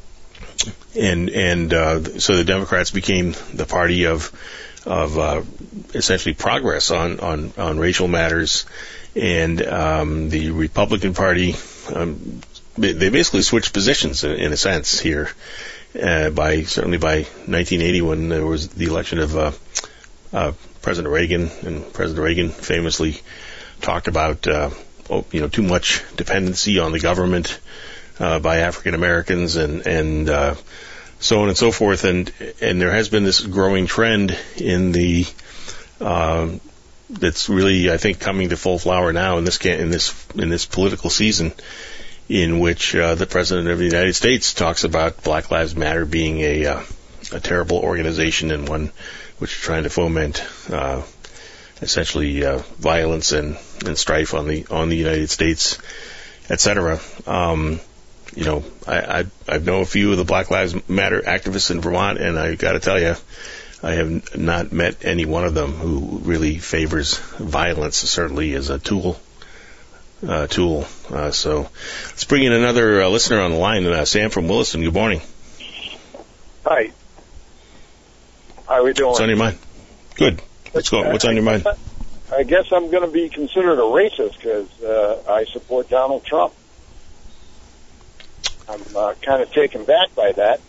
the Democrats became the party of essentially progress on racial matters, and the Republican Party they basically switched positions in a sense here. Certainly by 1980, when there was the election of President Reagan, and President Reagan famously talked about too much dependency on the government by African Americans, and so on and so forth, and there has been this growing trend in the that's really, I think, coming to full flower now in this political season, in which the President of the United States talks about Black Lives Matter being a terrible organization, and one which is trying to foment essentially violence and strife on the United States, etc. I know a few of the Black Lives Matter activists in Vermont, and I got to tell you, I have not met any one of them who really favors violence, certainly as a tool. So let's bring in another listener on the line, Sam from Williston. Good morning. Hi. How are we doing? What's on your mind? Good. Let's go. What's on your mind? I guess I'm going to be considered a racist because I support Donald Trump. I'm kind of taken back by that.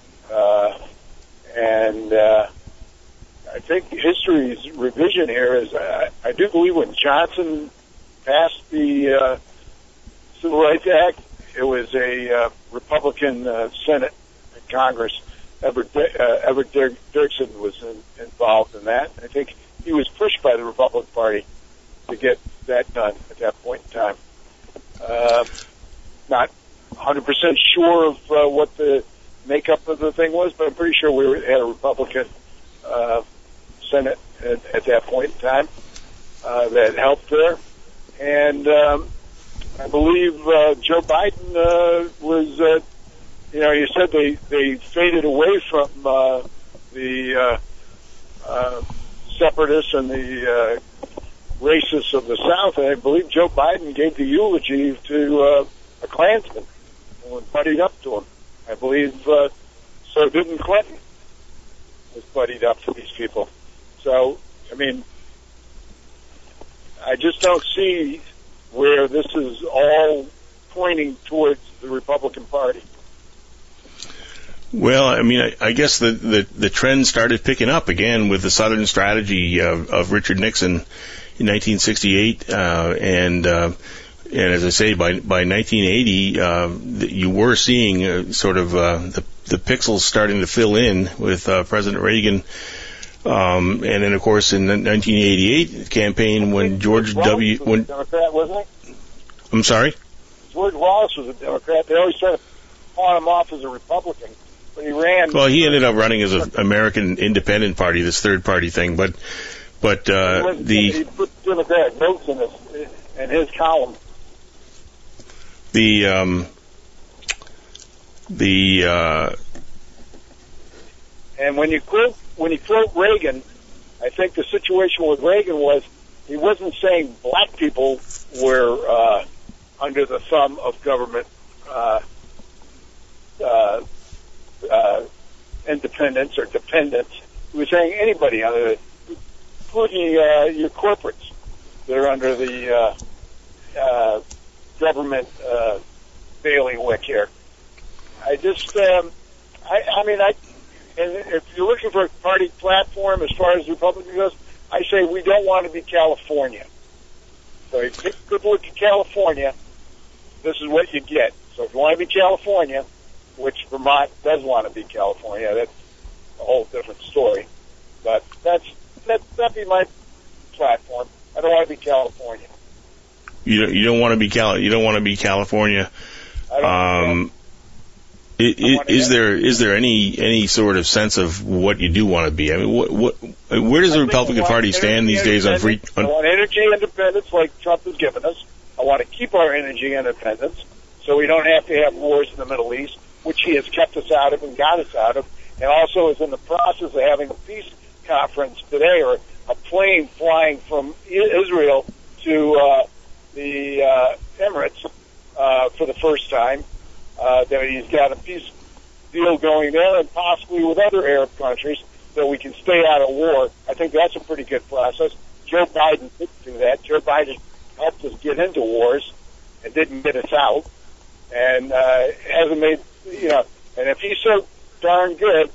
And I think history's revision here is I do believe when Johnson passed the Civil Rights Act, it was a Republican Senate and Congress. Everett Dirksen was involved in that. I think he was pushed by the Republican Party to get that done at that point in time. Not 100% sure of what the makeup of the thing was, but I'm pretty sure we had a Republican Senate at that point in time that helped there. And I believe Joe Biden was, you said they faded away from the separatists and the racists of the South, and I believe Joe Biden gave the eulogy to a Klansman and buddied up to him. I believe so didn't Clinton, was buddied up to these people. So, I mean, I just don't see where this is all pointing towards the Republican Party. Well, I mean, I guess the trend started picking up again with the Southern strategy of Richard Nixon in 1968, and as I say, by 1980, you were seeing sort of the pixels starting to fill in with President Reagan. And then, of course, in the 1988 campaign, when George W. Was a Democrat, wasn't he? I'm sorry? George Wallace was a Democrat. They always tried to pawn him off as a Republican, but he ran. Well, he ended up running as an American Independent Party, this third party thing. But he put Democratic votes in his column. And when you quote Reagan, I think the situation with Reagan was he wasn't saying black people were under the thumb of government independence or dependence. He was saying anybody under it, including your corporates that are under the government bailiwick here. I just, and if you're looking for a party platform as far as the Republican goes, I say we don't want to be California. So if you take a good look at California, this is what you get. So if you want to be California, which Vermont does want to be California, that's a whole different story. But that'd be my I don't want to be California. You don't want to be California. Is there any sort of sense of what you do want to be? I mean, where does the Republican Party stand these days on free? I want energy independence like Trump has given us. I want to keep our energy independence so we don't have to have wars in the Middle East, which he has kept us out of and got us out of, and also is in the process of having a peace conference today, or a plane flying from Israel to the Emirates for the first time. That he's got a peace deal going there, and possibly with other Arab countries, so we can stay out of war. I think that's a pretty good process. Joe Biden didn't do that. Joe Biden helped us get into wars and didn't get us out, and hasn't made, and if he's so darn good,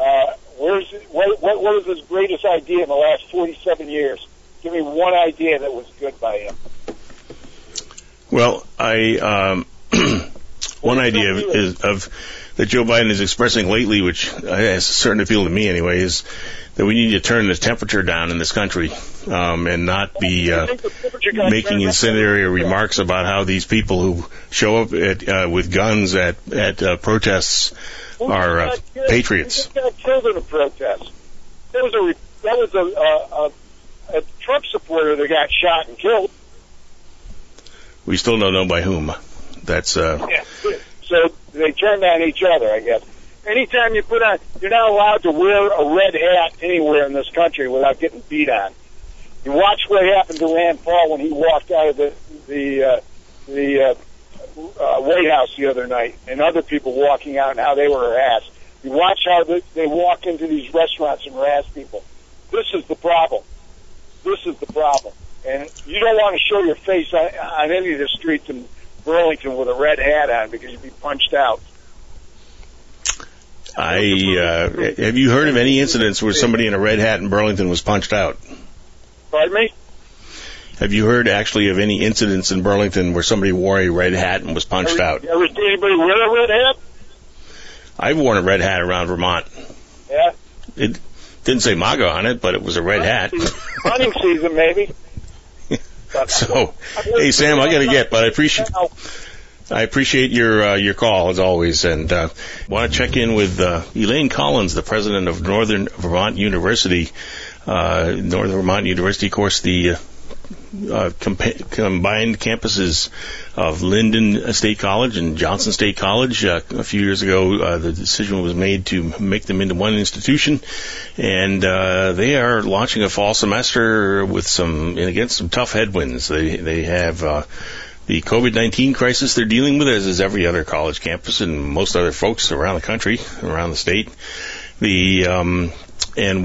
what was his greatest idea in the last 47 years? Give me one idea that was good by him. Well, one idea that Joe Biden is expressing lately, which has a certain appeal to me anyway, is that we need to turn the temperature down in this country, and not be making incendiary remarks about how these people who show up with guns at protests are patriots. Who got killed in a protest? That was a Trump supporter that got shot and killed. We still don't know by whom. That's yeah. So they turned on each other, I guess. Anytime you you're not allowed to wear a red hat anywhere in this country without getting beat on. You watch what happened to Rand Paul when he walked out of the White House the other night, and other people walking out and how they were harassed. You watch how they walk into these restaurants and harass people. This is the problem. And you don't want to show your face on any of the streets in Burlington with a red hat on, because you'd be punched out. Have you heard of any incidents where somebody in a red hat in Burlington was punched out? Pardon me? Have you heard actually of any incidents in Burlington where somebody wore a red hat and was punched out? Ever seen anybody wear a red hat? I've worn a red hat around Vermont. Yeah? It didn't say MAGA on it, but it was a red hat. Hunting season, maybe. So, hey Sam, I got to get, but I appreciate your call as always, and want to check in with Elaine Collins, the president of Northern Vermont University. Northern Vermont University, of course, the combined campuses of Linden State College and Johnson State College. A few years ago, the decision was made to make them into one institution, and they are launching a fall semester against some tough headwinds. They have the COVID-19 crisis they're dealing with, as is every other college campus and most other folks around the country, around the state. And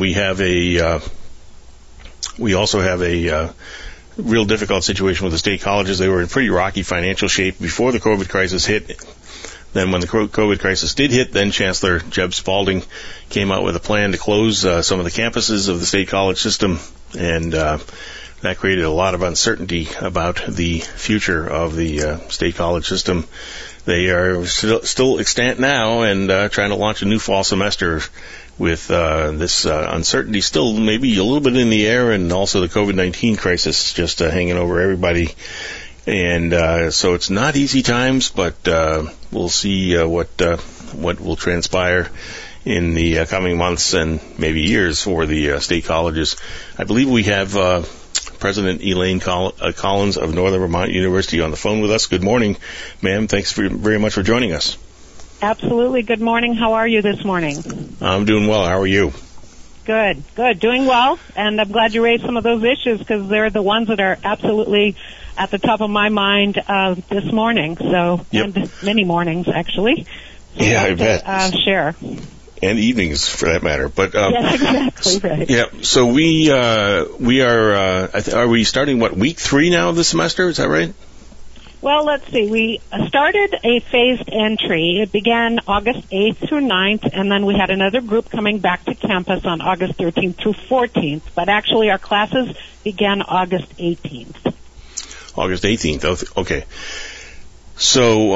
we also have a real difficult situation with the state colleges. They were in pretty rocky financial shape before the COVID crisis hit. Then when the COVID crisis did hit, then Chancellor Jeb Spalding came out with a plan to close some of the campuses of the state college system, and that created a lot of uncertainty about the future of the state college system. They are still extant now and trying to launch a new fall semester with this uncertainty still maybe a little bit in the air, and also the COVID-19 crisis just hanging over everybody. And so it's not easy times, but we'll see what will transpire in the coming months and maybe years for the state colleges. I believe we have President Elaine Collins of Northern Vermont University on the phone with us. Good morning, ma'am. Thanks very much for joining us. Absolutely. Good morning. How are you this morning? I'm doing well. How are you? Good. Doing well. And I'm glad you raised some of those issues, because they're the ones that are absolutely at the top of my mind this morning. So, yep. And many mornings, actually. So yeah, I bet. Share. And evenings, for that matter. But yes, exactly right. Yeah. So we are. Are we starting week 3 now of the semester? Is that right? Well, let's see. We started a phased entry. It began August 8th through 9th, and then we had another group coming back to campus on August 13th through 14th. But actually, our classes began August 18th. August 18th. Okay. So,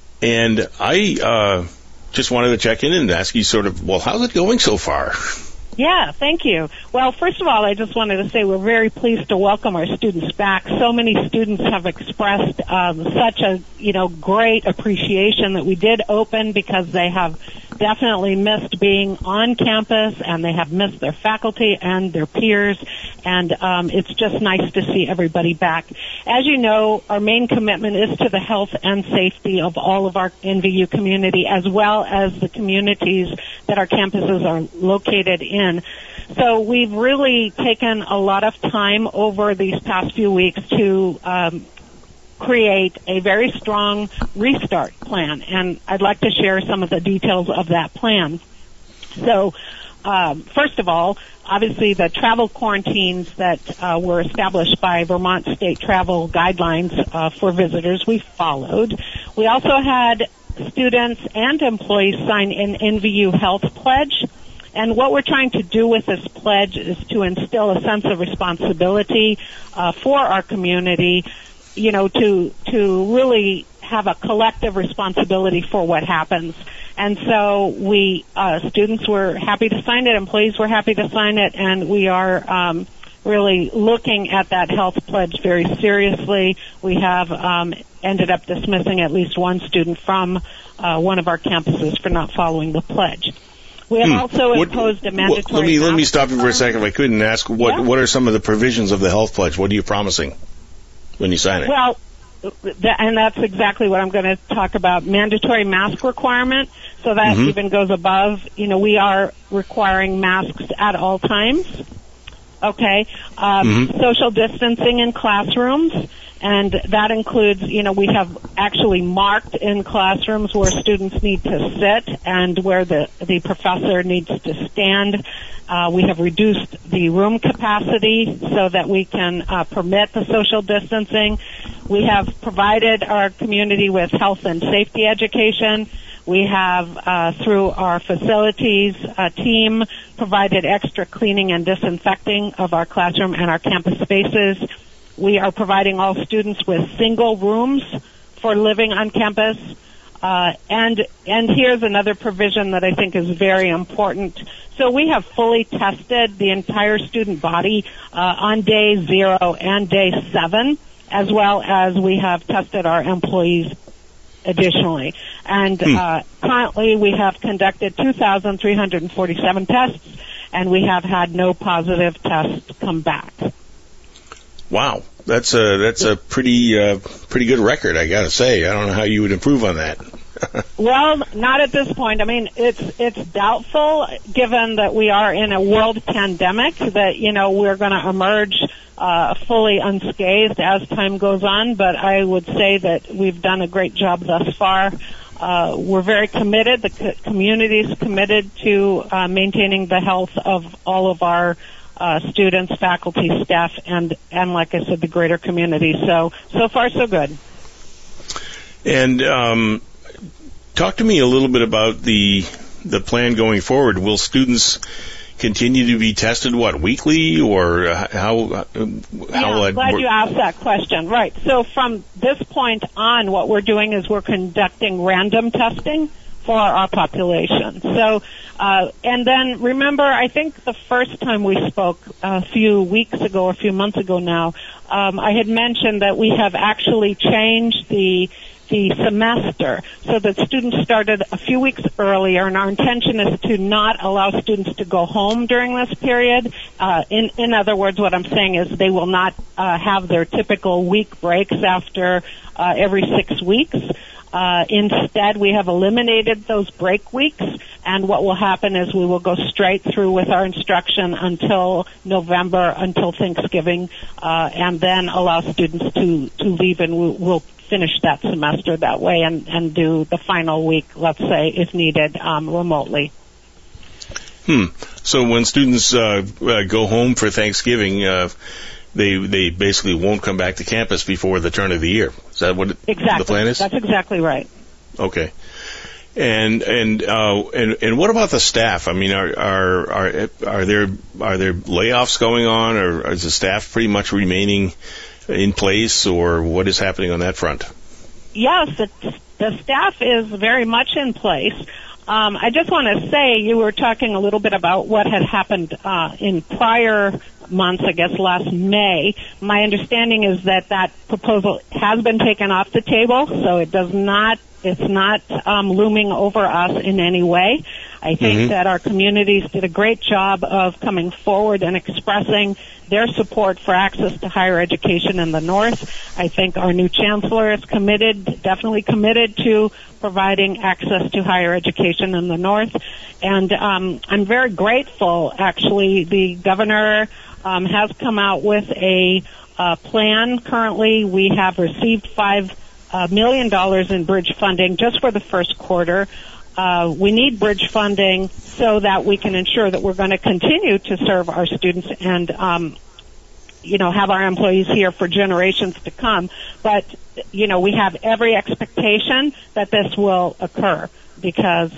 and I just wanted to check in and ask you sort of, well, how's it going so far? Yeah, thank you. Well, first of all, I just wanted to say we're very pleased to welcome our students back. So many students have expressed such a great appreciation that we did open, because they have definitely missed being on campus, and they have missed their faculty and their peers, and it's just nice to see everybody back. As you know, our main commitment is to the health and safety of all of our NVU community, as well as the communities that our campuses are located in. So we've really taken a lot of time over these past few weeks to create a very strong restart plan, and I'd like to share some of the details of that plan. So, first of all, obviously the travel quarantines that were established by Vermont State Travel Guidelines for visitors, we followed. We also had students and employees sign an NVU Health Pledge. And what we're trying to do with this pledge is to instill a sense of responsibility for our community, to really have a collective responsibility for what happens. And so students were happy to sign it, employees were happy to sign it, and we are really looking at that health pledge very seriously. We have ended up dismissing at least one student from one of our campuses for not following the pledge. We have also imposed a mandatory... Let me stop you for a second if I could and ask, what are some of the provisions of the health pledge? What are you promising when you sign it? Well, and that's exactly what I'm going to talk about. Mandatory mask requirement. So that even goes above, we are requiring masks at all times. Okay. Social distancing in classrooms. And that includes, we have actually marked in classrooms where students need to sit and where the professor needs to stand. We have reduced the room capacity so that we can permit the social distancing. We have provided our community with health and safety education. We have, through our facilities team, provided extra cleaning and disinfecting of our classroom and our campus spaces. We are providing all students with single rooms for living on campus. And here's another provision that I think is very important. So we have fully tested the entire student body on day 0 and day 7, as well as we have tested our employees additionally. And currently we have conducted 2,347 tests, and we have had no positive tests come back. Wow, that's a pretty good record, I got to say. I don't know how you would improve on that. Well, not at this point. I mean, it's doubtful, given that we are in a world pandemic, that we're going to emerge fully unscathed as time goes on. But I would say that we've done a great job thus far. We're very committed. The community is committed to maintaining the health of all of our students, faculty, staff, and like I said, the greater community. So far, so good. And talk to me a little bit about the plan going forward. Will students continue to be tested, weekly, or how I'm glad you asked that question. Right. So from this point on, what we're doing is we're conducting random testing for our population. So, and then remember, I think the first time we spoke a few months ago now, I had mentioned that we have actually changed the semester so that students started a few weeks earlier, and our intention is to not allow students to go home during this period. In other words, what I'm saying is they will not have their typical week breaks after every 6 weeks. Instead, we have eliminated those break weeks, and what will happen is we will go straight through with our instruction until November, until Thanksgiving, and then allow students to leave, and we'll finish that semester that way and do the final week, let's say, if needed, remotely. So when students go home for Thanksgiving, they basically won't come back to campus before the turn of the year. Is that what the plan is? That's exactly right. Okay. And what about the staff? I mean, are there layoffs going on, or is the staff pretty much remaining in place, or what is happening on that front? Yes, the staff is very much in place. I just want to say, you were talking a little bit about what had happened in prior months, I guess last May. My understanding is that proposal has been taken off the table, so it's not looming over us in any way. I think that our communities did a great job of coming forward and expressing their support for access to higher education in the North. I think our new chancellor is definitely committed to providing access to higher education in the North. And I'm very grateful, actually. The governor has come out with a plan. Currently, we have received $5 million in bridge funding just for the first quarter. We need bridge funding so that we can ensure that we're going to continue to serve our students and, have our employees here for generations to come. But, we have every expectation that this will occur because,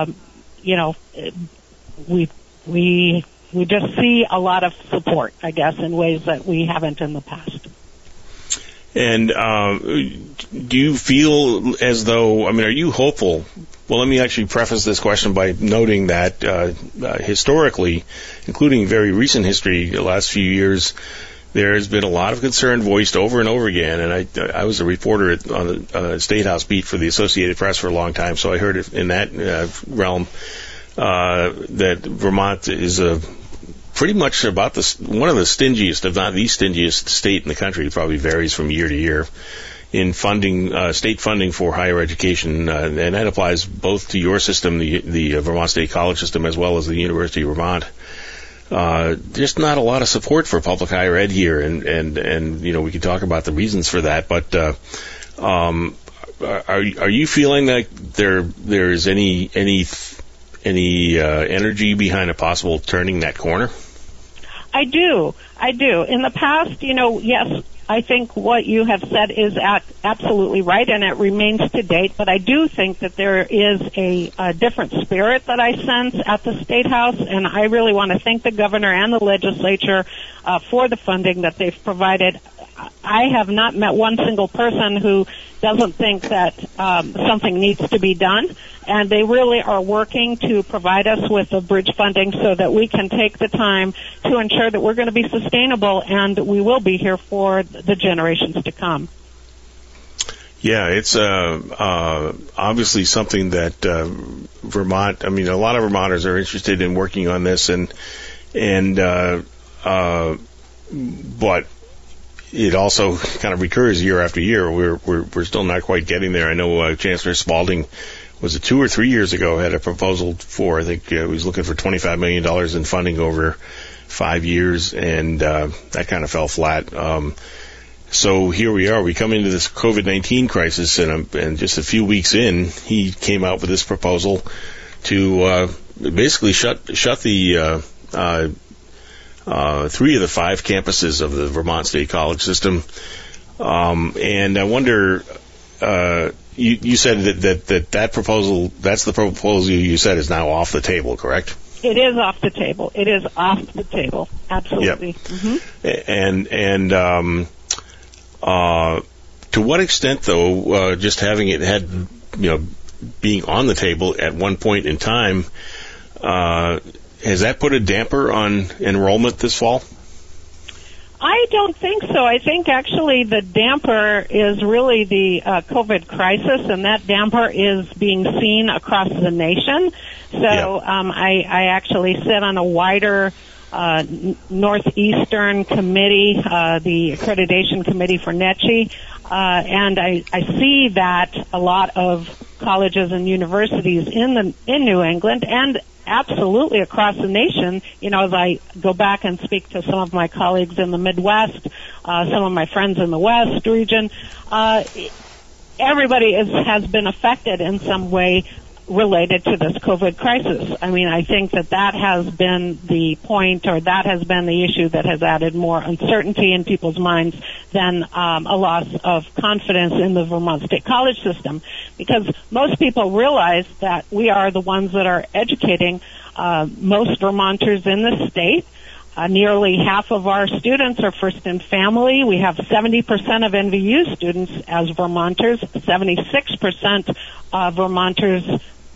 we just see a lot of support, I guess, in ways that we haven't in the past. And do you feel as though, are you hopeful? Well, let me actually preface this question by noting that historically, including very recent history, the last few years, there has been a lot of concern voiced over and over again. And I was a reporter on the State House beat for the Associated Press for a long time, so I heard it in that realm that Vermont is pretty much about one of the stingiest, if not the stingiest state in the country. It probably varies from year to year in funding, state funding for higher education, and that applies both to your system, the Vermont State College system, as well as the University of Vermont. There's not a lot of support for public higher ed here, and we can talk about the reasons for that. But are you feeling like there is any energy behind a possible turning that corner? I do. In the past, yes, I think what you have said is absolutely right, and it remains to date. But I do think that there is a different spirit that I sense at the State House, and I really want to thank the governor and the legislature for the funding that they've provided. I have not met one single person who doesn't think that something needs to be done, and they really are working to provide us with the bridge funding so that we can take the time to ensure that we're going to be sustainable and we will be here for the generations to come. Yeah, it's obviously something that Vermont, a lot of Vermonters are interested in working on this, but it also kind of recurs year after year. We're still not quite getting there. I know Chancellor Spalding, was it 2 or 3 years ago, had a proposal for, I think he was looking for $25 million in funding over 5 years, and that kind of fell flat. So here we are. We come into this COVID-19 crisis, and just a few weeks in, he came out with this proposal to basically shut the 3 of the 5 campuses of the Vermont State College system. And I wonder, you said that proposal, that's the proposal you said is now off the table, correct? It is off the table. Absolutely. Yep. And to what extent, though, just having it being on the table at one point in time, has that put a damper on enrollment this fall? I don't think so. I think actually the damper is really the COVID crisis, and that damper is being seen across the nation. So I actually sit on a wider Northeastern committee, the accreditation committee for NECHI, and I see that a lot of colleges and universities in New England and absolutely across the nation, as I go back and speak to some of my colleagues in the Midwest, some of my friends in the West region, everybody has been affected in some way related to this COVID crisis. I think that has been the point, or that has been the issue that has added more uncertainty in people's minds than a loss of confidence in the Vermont State College system, because most people realize that we are the ones that are educating most Vermonters in the state. Nearly half of our students are first in family. We have 70% of NVU students as Vermonters, 76% of Vermonters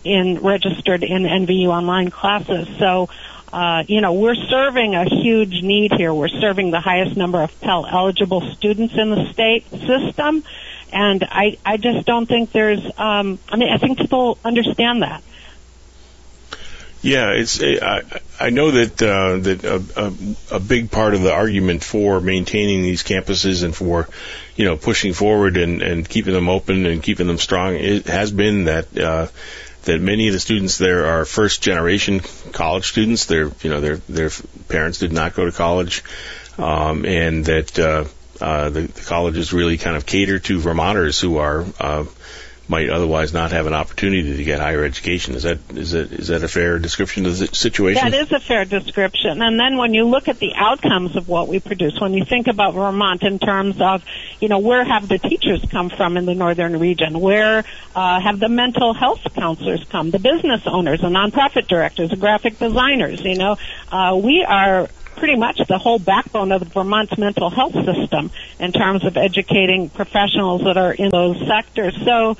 registered in NVU online classes. So, we're serving a huge need here. We're serving the highest number of Pell eligible students in the state system, and I just don't think there's. I think people understand that. Yeah, I know that a big part of the argument for maintaining these campuses and for pushing forward and keeping them open and keeping them strong, it has been that many of the students there are first generation college students. Their parents did not go to college, and that the colleges really kind of cater to Vermonters who are might otherwise not have an opportunity to get higher education. Is that a fair description of the situation? That is a fair description. And then when you look at the outcomes of what we produce, when you think about Vermont in terms of, where have the teachers come from in the northern region? Where have the mental health counselors come? The business owners, the nonprofit directors, the graphic designers, we are pretty much the whole backbone of Vermont's mental health system in terms of educating professionals that are in those sectors. So,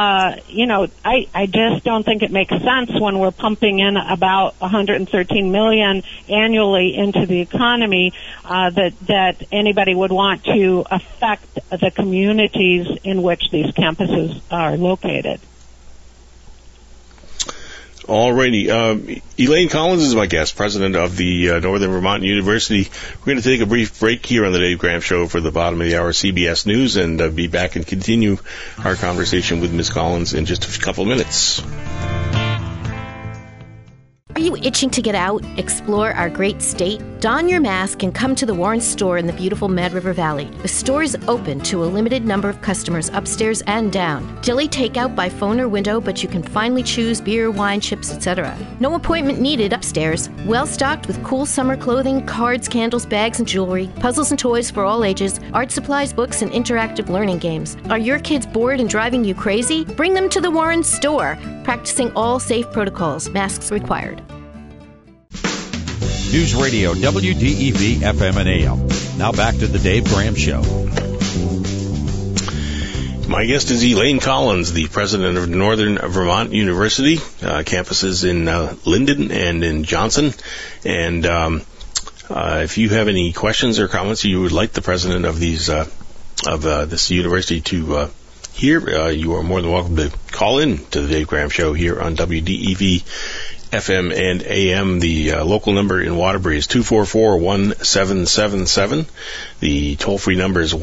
I just don't think it makes sense when we're pumping in about $113 million annually into the economy that anybody would want to affect the communities in which these campuses are located. Alrighty. Elaine Collins is my guest, president of the Northern Vermont University. We're going to take a brief break here on the Dave Graham Show for the bottom of the hour CBS News and be back and continue our conversation with Ms. Collins in just a couple of minutes. Are you itching to get out, explore our great state? Don your mask and come to the Warren store in the beautiful Mad River Valley. The store is open to a limited number of customers upstairs and down. Daily takeout by phone or window, but you can finally choose beer, wine, chips, etc. No appointment needed upstairs. Well stocked with cool summer clothing, cards, candles, bags, and jewelry, puzzles and toys for all ages, art supplies, books, and interactive learning games. Are your kids bored and driving you crazy? Bring them to the Warren store. Practicing all safe protocols. Masks required. News Radio WDEV FM and AM. Now back to the Dave Graham Show. My guest is Elaine Collins, the president of Northern Vermont University, campuses in Linden and in Johnson. And if you have any questions or comments you would like the president of this university to hear, you are more than welcome to call in to the Dave Graham Show here on WDEV FM and AM. The local number in Waterbury is 244-1777. The toll-free number is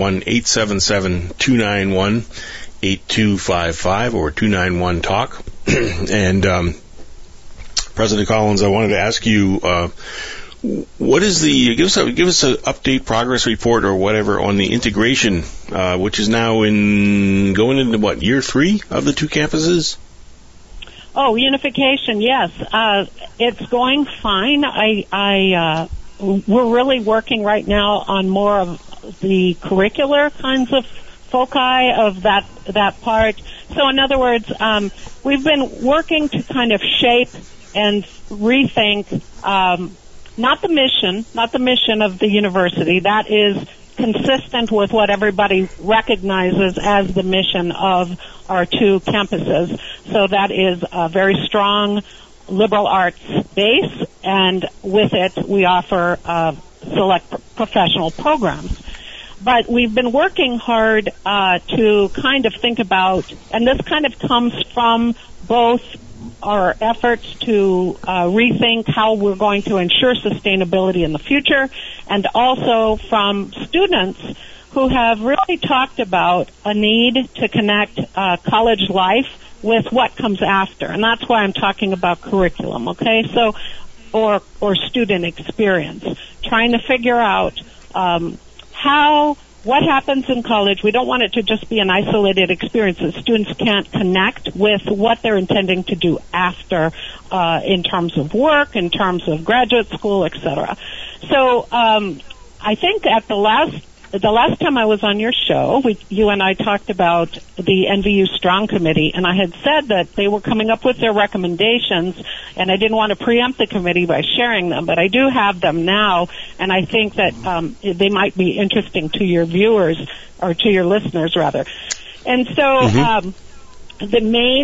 1-877-291-8255 or 291-TALK. And President Collins, I wanted to ask you, what is give us an update, progress report, or whatever on the integration, which is now going into year 3 of the two campuses? Oh, unification, yes. It's going fine. We're really working right now on more of the curricular kinds of foci of that part. So in other words, we've been working to kind of shape and rethink, not the mission of the university. That is consistent with what everybody recognizes as the mission of our two campuses. So that is a very strong liberal arts base, and with it we offer select professional programs. But we've been working hard to kind of think about, and this kind of comes from both our efforts to rethink how we're going to ensure sustainability in the future, and also from students who have really talked about a need to connect college life with what comes after. And that's why I'm talking about curriculum, okay? So, or student experience, trying to figure out what happens in college. We don't want it to just be an isolated experience that students can't connect with what they're intending to do after in terms of work, in terms of graduate school, etc. So I think at the last time I was on your show, you and I talked about the NVU Strong Committee, and I had said that they were coming up with their recommendations, and I didn't want to preempt the committee by sharing them, but I do have them now, and I think that they might be interesting to your viewers, or to your listeners, rather. And so the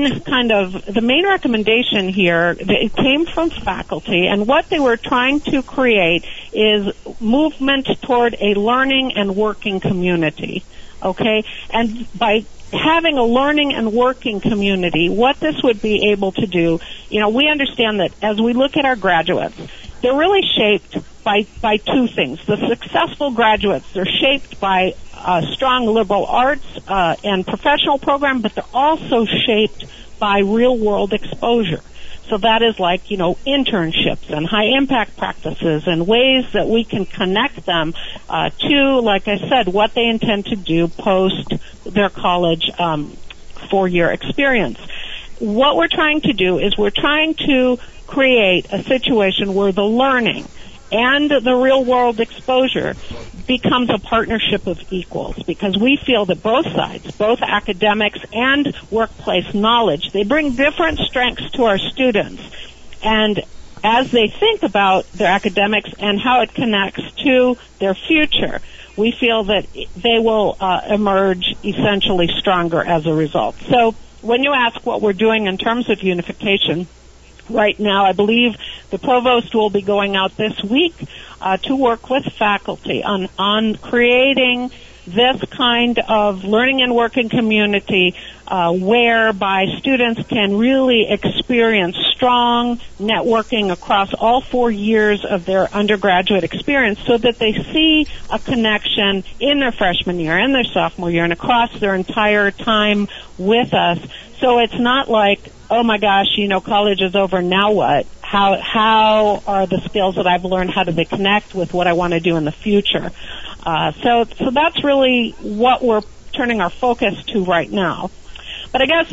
main recommendation here, it came from faculty, and what they were trying to create is movement toward a learning and working community. Okay? And by having a learning and working community, what this would be able to do, we understand that as we look at our graduates, they're really shaped by two things. The successful graduates, they're shaped by a strong liberal arts and professional program, but they're also shaped by real-world exposure. So that is like, internships and high-impact practices and ways that we can connect them to, like I said, what they intend to do post their college 4-year experience. What we're trying to do is we're trying to create a situation where the learning and the real-world exposure becomes a partnership of equals, because we feel that both sides, both academics and workplace knowledge, they bring different strengths to our students. And as they think about their academics and how it connects to their future, we feel that they will emerge essentially stronger as a result. So when you ask what we're doing in terms of unification, right now, I believe the provost will be going out this week to work with faculty on creating this kind of learning and working community whereby students can really experience strong networking across all 4 years of their undergraduate experience, so that they see a connection in their freshman year and their sophomore year and across their entire time with us. So it's not like, oh my gosh, college is over, now what? How are the skills that I've learned, how do they connect with what I want to do in the future? So that's really what we're turning our focus to right now. But I guess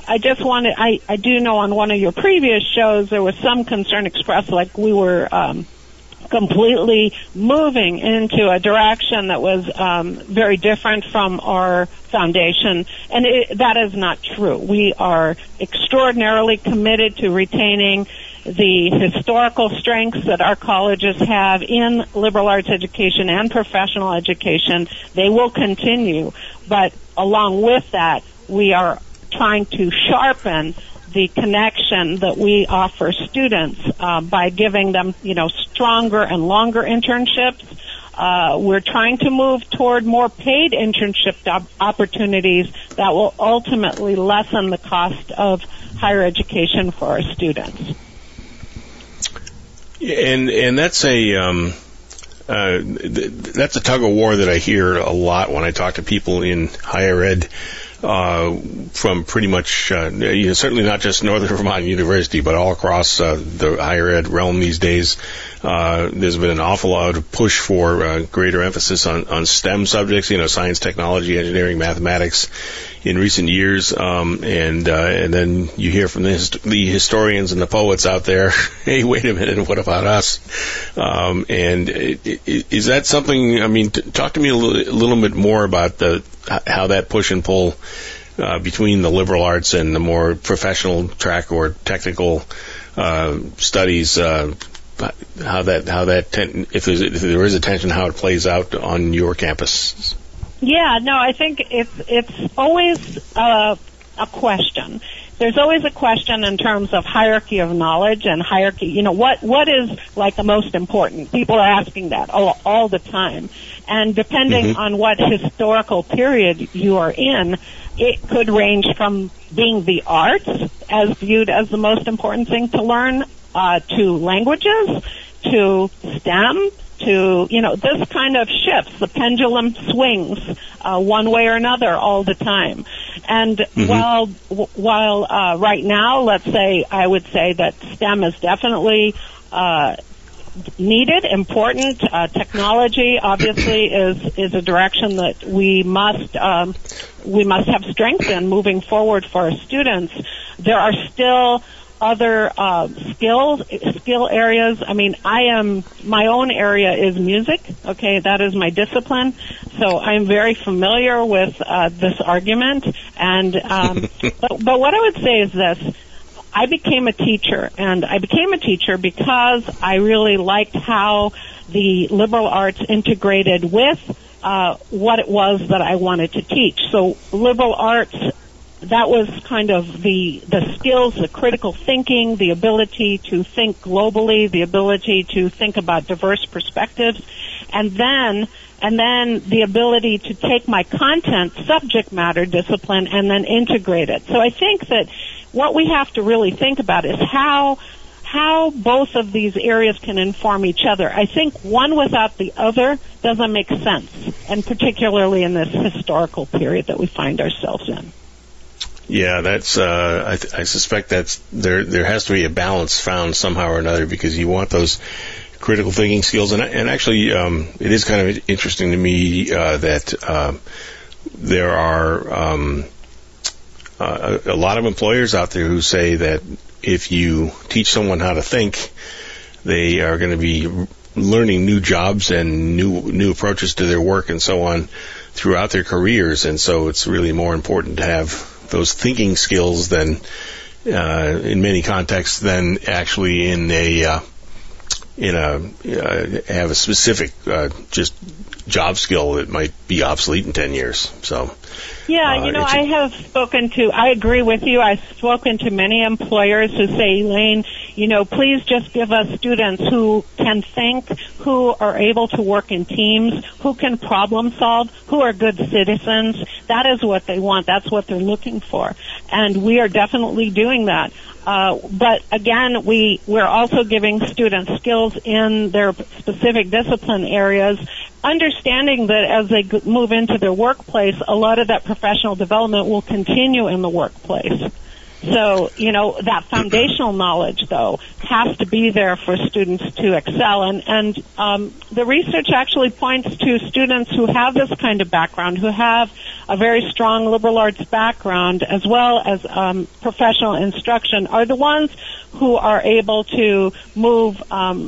I do know on one of your previous shows there was some concern expressed, like we were completely moving into a direction that was very different from our foundation, and that is not true. We are extraordinarily committed to retaining the historical strengths that our colleges have in liberal arts education and professional education. They will continue, but along with that, we are trying to sharpen the connection that we offer students by giving them, stronger and longer internships. We're trying to move toward more paid internship opportunities that will ultimately lessen the cost of higher education for our students. And that's a tug of war that I hear a lot when I talk to people in higher ed. From pretty much, certainly not just Northern Vermont University, but all across the higher ed realm these days. There's been an awful lot of push for greater emphasis on STEM subjects, science, technology, engineering, mathematics in recent years. And then you hear from the historians and the poets out there, hey, wait a minute, what about us? And is that something, talk to me a little bit more about how that push and pull between the liberal arts and the more professional track or technical studies, how that if there is a tension, how it plays out on your campus. Yeah, no, I think it's always a question. There's always a question in terms of hierarchy of knowledge and hierarchy. What is like the most important? People are asking that all the time. And depending on what historical period you are in, it could range from being the arts as viewed as the most important thing to learn, to languages, to STEM, to, this kind of shifts. The pendulum swings one way or another all the time. And while right now, let's say, I would say that STEM is definitely needed, important. Technology obviously is a direction that we must have strength in moving forward for our students. There are still other skill areas. My own area is music. Okay, that is my discipline. So I'm very familiar with this argument. And but what I would say is this. I became a teacher, and I became a teacher because I really liked how the liberal arts integrated with what it was that I wanted to teach. So liberal arts that was kind of the skills, the critical thinking, the ability to think globally, the ability to think about diverse perspectives, and then the ability to take my content, subject matter discipline, and then integrate it. So I think that what we have to really think about is how both of these areas can inform each other. I think one without the other doesn't make sense, and particularly in this historical period that we find ourselves in. Yeah, that's. I suspect that's there has to be a balance found somehow or another, because you want those critical thinking skills, and actually, it is kind of interesting to me that there are a lot of employers out there who say that if you teach someone how to think, they are going to be learning new jobs and new approaches to their work and so on throughout their careers, and so it's really more important to have those thinking skills than in many contexts than actually have a specific just job skill that might be obsolete in 10 years. So yeah, I agree with you. I've spoken to many employers who say, Elaine, please just give us students who can think, who are able to work in teams, who can problem solve, who are good citizens. That is what they want. That's what they're looking for. And we are definitely doing that. But again, we're also giving students skills in their specific discipline areas, understanding that as they move into their workplace, a lot of that professional development will continue in the workplace. So, that foundational knowledge, though, has to be there for students to excel. And the research actually points to students who have this kind of background, who have a very strong liberal arts background, as well as professional instruction, are the ones who are able to move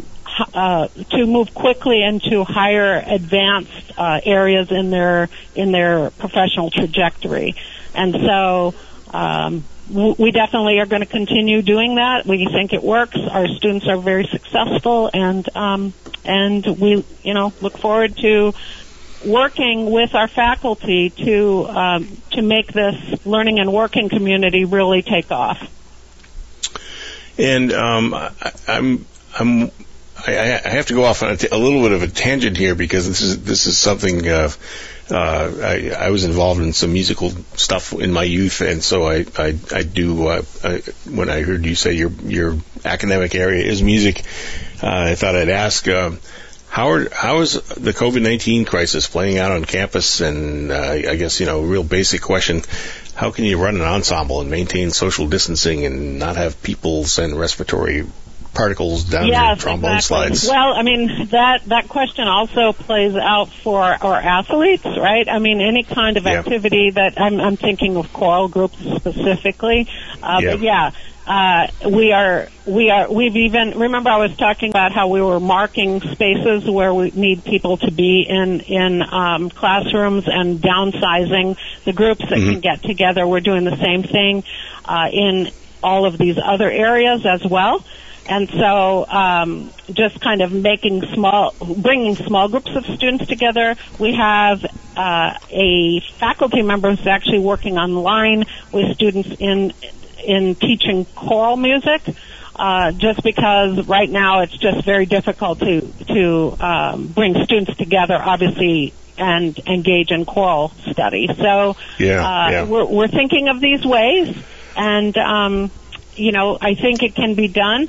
quickly into higher advanced areas in their professional trajectory. And so we definitely are going to continue doing that. We think it works. Our students are very successful, and we look forward to working with our faculty to make this learning and working community really take off. And I have to go off on a little bit of a tangent here, because this is something I was involved in some musical stuff in my youth, and so I do. When I heard you say your academic area is music, I thought I'd ask how is the COVID-19 crisis playing out on campus? And I guess a real basic question: how can you run an ensemble and maintain social distancing and not have people send respiratory particles down your trombone slides? Well, that question also plays out for our athletes, right? Any kind of activity that I'm thinking of choral groups specifically. But we've even, remember I was talking about how we were marking spaces where we need people to be in classrooms and downsizing the groups that can get together. We're doing the same thing in all of these other areas as well. And so just kind of bringing small groups of students together. We have a faculty member who's actually working online with students in teaching choral music, just because right now it's just very difficult to bring students together, obviously, and engage in choral study. So we're thinking of these ways, and I think it can be done.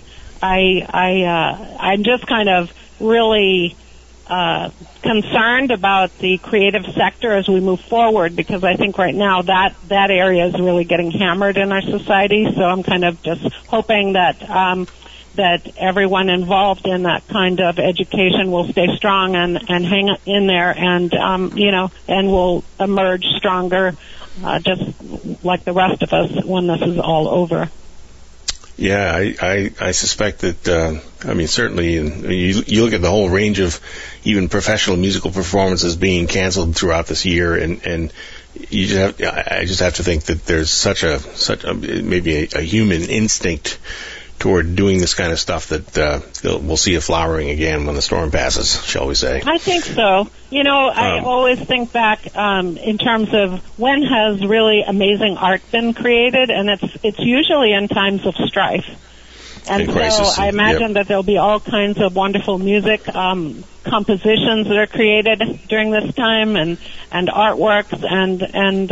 I'm just kind of really concerned about the creative sector as we move forward, because I think right now that area is really getting hammered in our society. So I'm kind of just hoping that that everyone involved in that kind of education will stay strong and hang in there, and and will emerge stronger, just like the rest of us when this is all over. Yeah, I suspect that, certainly you look at the whole range of even professional musical performances being canceled throughout this year, and I just have to think that there's such a maybe a human instinct toward doing this kind of stuff that we'll see it flowering again when the storm passes, shall we say? I think so. You know, I always think back in terms of when has really amazing art been created, and it's usually in times of strife. And so crisis, I imagine that there'll be all kinds of wonderful music compositions that are created during this time, and artworks, and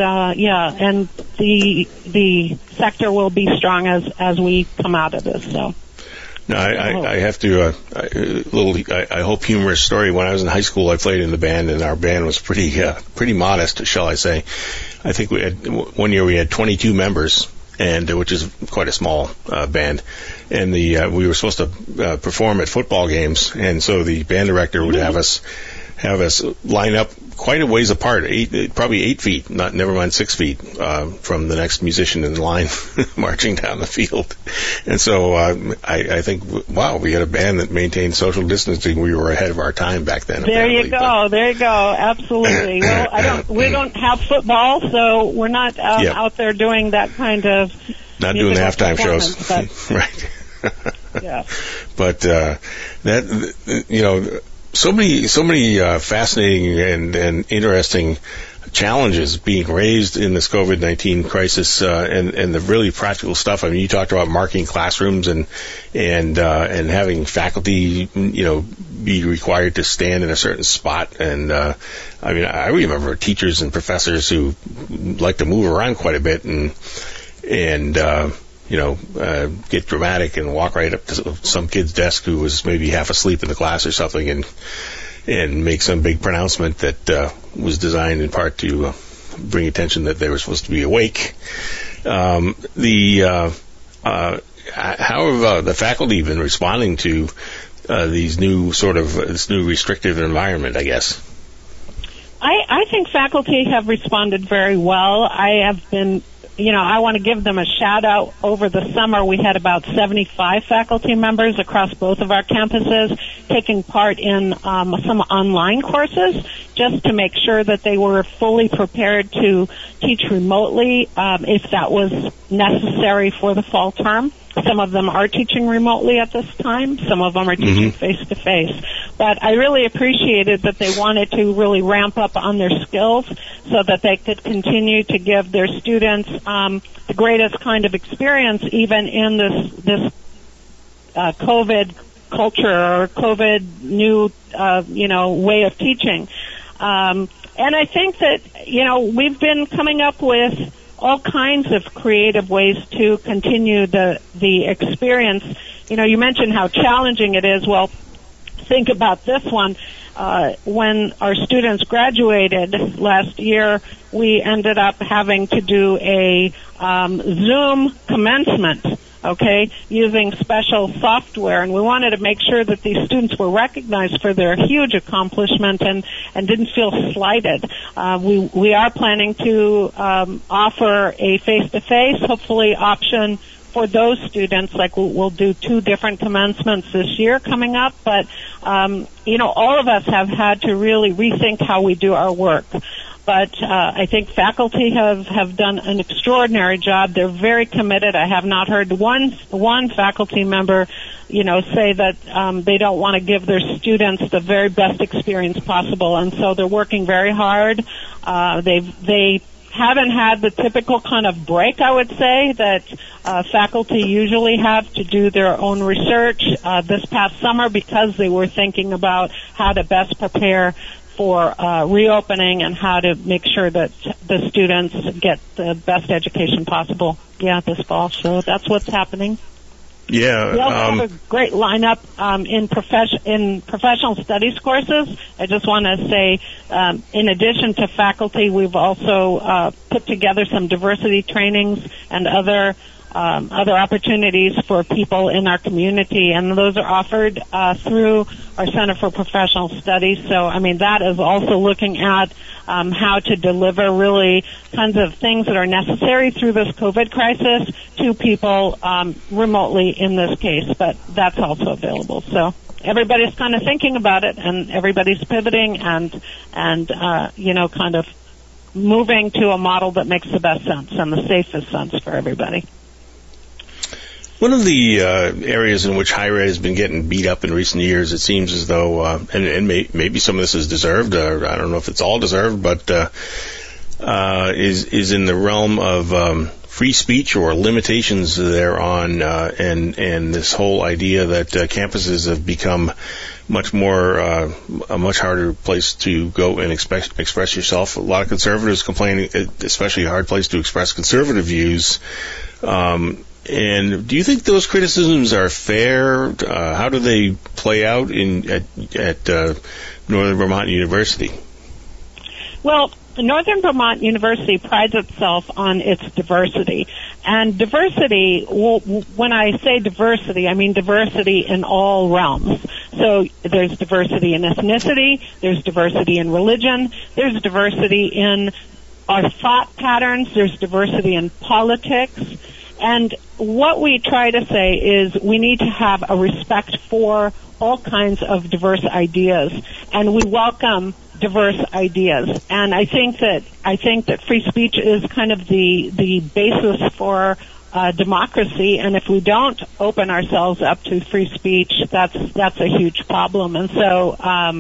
the sector will be strong as we come out of this. So. No, I have to, I hope humorous story. When I was in high school, I played in the band, and our band was pretty modest, shall I say. I think one year we had 22 members, and which is quite a small band, and we were supposed to perform at football games, and so the band director would have us line up quite a ways apart, probably 8 feet, never mind 6 feet, from the next musician in line marching down the field. And so I think, wow, we had a band that maintained social distancing. We were ahead of our time back then. There you go, absolutely. Well, we don't have football, so we're not out there doing that kind of not doing the halftime shows, but, right? Yeah, but that, you know. So many fascinating and interesting challenges being raised in this COVID-19 crisis, and the really practical stuff. I mean, you talked about marking classrooms and having faculty, you know, be required to stand in a certain spot. And I mean, I remember teachers and professors who like to move around quite a bit and get dramatic and walk right up to some kid's desk who was maybe half asleep in the class or something and make some big pronouncement that was designed in part to bring attention that they were supposed to be awake. How have the faculty been responding to this new restrictive environment, I guess? I think faculty have responded very well. I have been, I want to give them a shout out. Over the summer, we had about 75 faculty members across both of our campuses taking part in some online courses just to make sure that they were fully prepared to teach remotely if that was necessary for the fall term. Some of them are teaching remotely at this time. Some of them are teaching face-to-face. But I really appreciated that they wanted to really ramp up on their skills so that they could continue to give their students the greatest kind of experience even in this COVID culture or COVID new, way of teaching. And I think that, we've been coming up with all kinds of creative ways to continue the experience. You mentioned how challenging it is. Well, think about this one. When our students graduated last year, we ended up having to do a Zoom commencement, using special software, and we wanted to make sure that these students were recognized for their huge accomplishment and didn't feel slighted. We are planning to offer a face-to-face, hopefully, option for those students. Like we'll do 2 different commencements this year coming up, but all of us have had to really rethink how we do our work. But I think faculty have done an extraordinary job. They're very committed. I have not heard one faculty member, say that they don't want to give their students the very best experience possible. And so they're working very hard. They haven't had the typical kind of break, I would say, that faculty usually have to do their own research this past summer because they were thinking about how to best prepare for reopening and how to make sure that the students get the best education possible, this fall. So that's what's happening. Yeah. We also have a great lineup in professional studies courses. I just want to say, in addition to faculty, we've also put together some diversity trainings and other opportunities for people in our community, and those are offered through our Center for Professional Studies. So, that is also looking at how to deliver really kinds of things that are necessary through this COVID crisis to people remotely in this case, but that's also available. So everybody's kind of thinking about it, and everybody's pivoting and kind of moving to a model that makes the best sense and the safest sense for everybody. One of the areas in which higher ed has been getting beat up in recent years, it seems as though, and maybe some of this is deserved, I don't know if it's all deserved, but is in the realm of free speech or limitations thereon, and this whole idea that campuses have become much more a much harder place to go and express yourself. A lot of conservatives complaining, especially a hard place to express conservative views. And do you think those criticisms are fair? How do they play out at Northern Vermont University? Well, Northern Vermont University prides itself on its diversity. And diversity, when I say diversity, I mean diversity in all realms. So there's diversity in ethnicity, there's diversity in religion, there's diversity in our thought patterns, there's diversity in politics. And what we try to say is we need to have a respect for all kinds of diverse ideas, and we welcome diverse ideas. And I think that free speech is kind of the basis for democracy. And if we don't open ourselves up to free speech, that's a huge problem. And so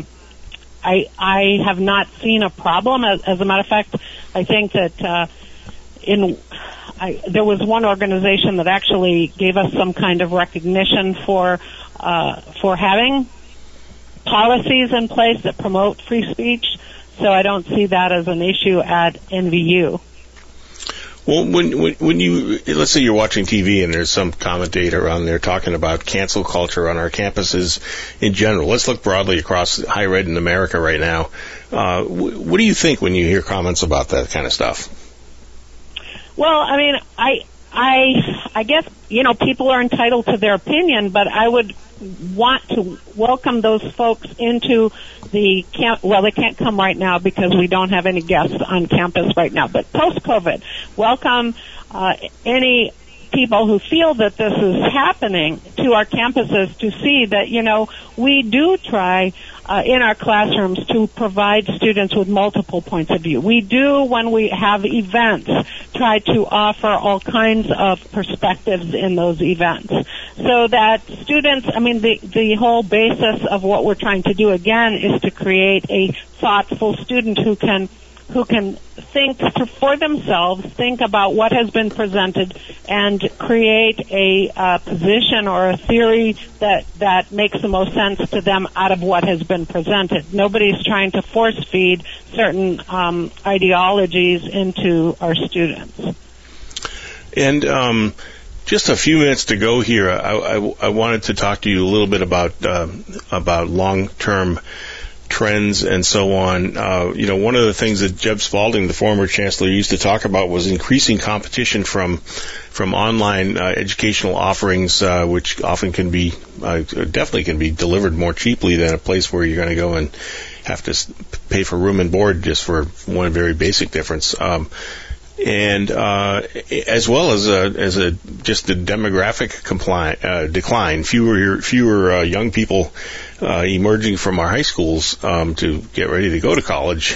I have not seen a problem. As a matter of fact, I think that there was one organization that actually gave us some kind of recognition for having policies in place that promote free speech. So I don't see that as an issue at NVU. Well, when you, let's say you're watching TV and there's some commentator on there talking about cancel culture on our campuses in general. Let's look broadly across higher ed in America right now. What do you think when you hear comments about that kind of stuff? Well, I mean, I guess, people are entitled to their opinion, but I would want to welcome those folks into the camp. Well, they can't come right now because we don't have any guests on campus right now, but post-COVID, welcome any people who feel that this is happening to our campuses to see that, we do try in our classrooms to provide students with multiple points of view. We do, when we have events, try to offer all kinds of perspectives in those events so that students, the whole basis of what we're trying to do, again, is to create a thoughtful student who can think for themselves, think about what has been presented, and create a position or a theory that makes the most sense to them out of what has been presented. Nobody's trying to force feed certain ideologies into our students. And just a few minutes to go here. I wanted to talk to you a little bit about long-term trends and so on. One of the things that Jeb Spalding, the former chancellor, used to talk about was increasing competition from online educational offerings, which often definitely can be delivered more cheaply than a place where you're going to go and have to pay for room and board just for one very basic difference. And as well as just a demographic decline, fewer young people emerging from our high schools to get ready to go to college.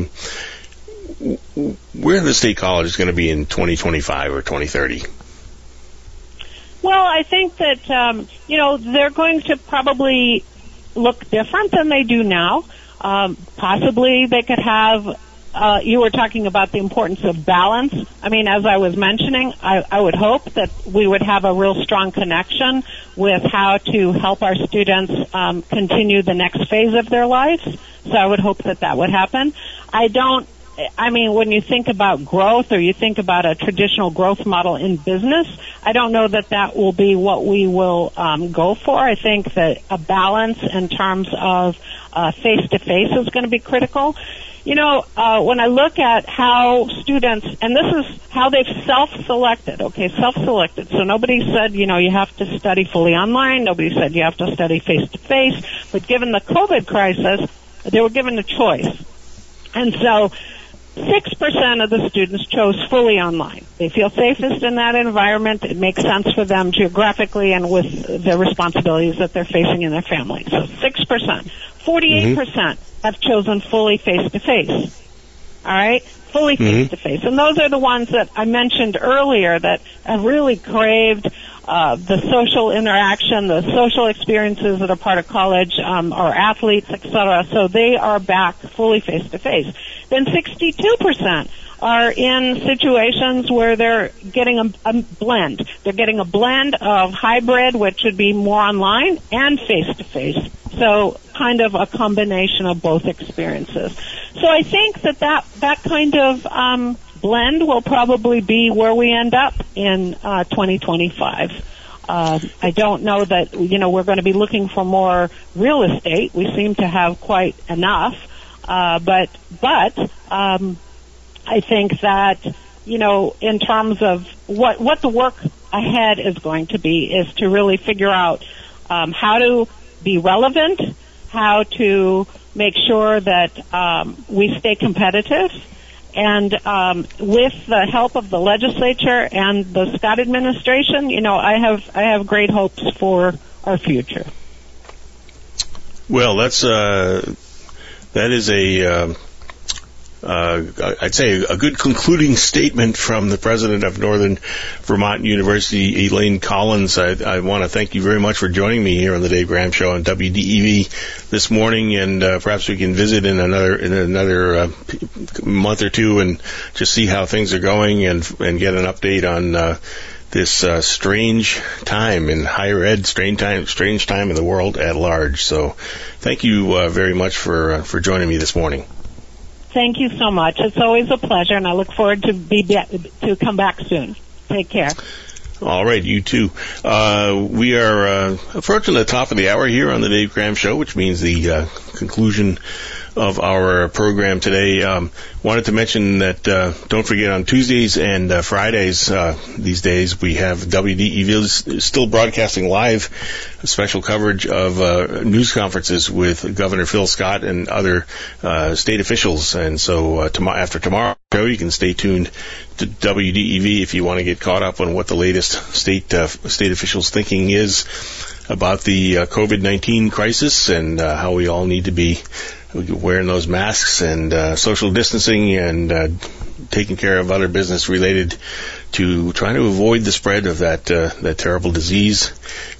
Where the state college is going to be in 2025 or 2030? Well, I think that they're going to probably look different than they do now. Possibly they could have. You were talking about the importance of balance. As I was mentioning, I would hope that we would have a real strong connection with how to help our students continue the next phase of their lives. So I would hope that would happen. When you think about growth or you think about a traditional growth model in business, I don't know that will be what we will go for. I think that a balance in terms of face-to-face is going to be critical. When I look at how students, and this is how they've self-selected, so nobody said, you have to study fully online, nobody said you have to study face-to-face, but given the COVID crisis, they were given a choice. And so 6% of the students chose fully online. They feel safest in that environment. It makes sense for them geographically and with the responsibilities that they're facing in their family. So 6%. 48% have chosen fully face-to-face. All right? Fully face-to-face. And those are the ones that I mentioned earlier that have really craved the social interaction, the social experiences that are part of college, or athletes, etc. So they are back fully face-to-face. Then 62% are in situations where they're getting a blend. They're getting a blend of hybrid, which would be more online, and face-to-face. So kind of a combination of both experiences. So I think that kind of blend will probably be where we end up in 2025. I don't know that, we're going to be looking for more real estate. We seem to have quite enough. But I think that, in terms of what the work ahead is going to be is to really figure out how to be relevant, how to make sure that we stay competitive, and with the help of the legislature and the Scott administration, I have great hopes for our future. Well, that is I'd say a good concluding statement from the president of Northern Vermont University, Elaine Collins. I want to thank you very much for joining me here on the Dave Graham Show on WDEV this morning, and perhaps we can visit in another month or two and just see how things are going and get an update on this strange time in higher ed, strange time in the world at large. So thank you very much for joining me this morning. Thank you so much. It's always a pleasure, and I look forward to come back soon. Take care. All right, you too. We are approaching the top of the hour here on the Dave Graham Show, which means the conclusion of our program today. Wanted to mention that don't forget on Tuesdays and Fridays these days we have WDEV still broadcasting live special coverage of news conferences with Governor Phil Scott and other state officials. And so after tomorrow's show, you can stay tuned to WDEV if you want to get caught up on what the latest state officials' thinking is about the COVID-19 crisis and how we all need to be wearing those masks and social distancing and taking care of other business related to trying to avoid the spread of that terrible disease.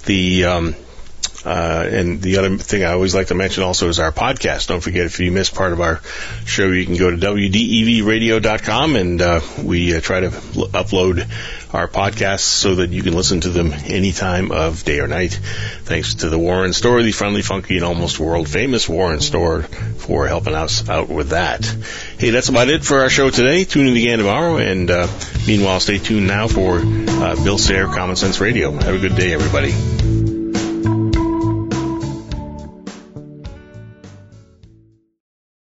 And the other thing I always like to mention also is our podcast. Don't forget, if you missed part of our show, you can go to WDEVradio.com, and we try to upload our podcasts so that you can listen to them any time of day or night. Thanks to the Warren Store, the friendly, funky, and almost world-famous Warren Store, for helping us out with that. Hey, that's about it for our show today. Tune in again tomorrow, and meanwhile, stay tuned now for Bill Sayre, Common Sense Radio. Have a good day, everybody.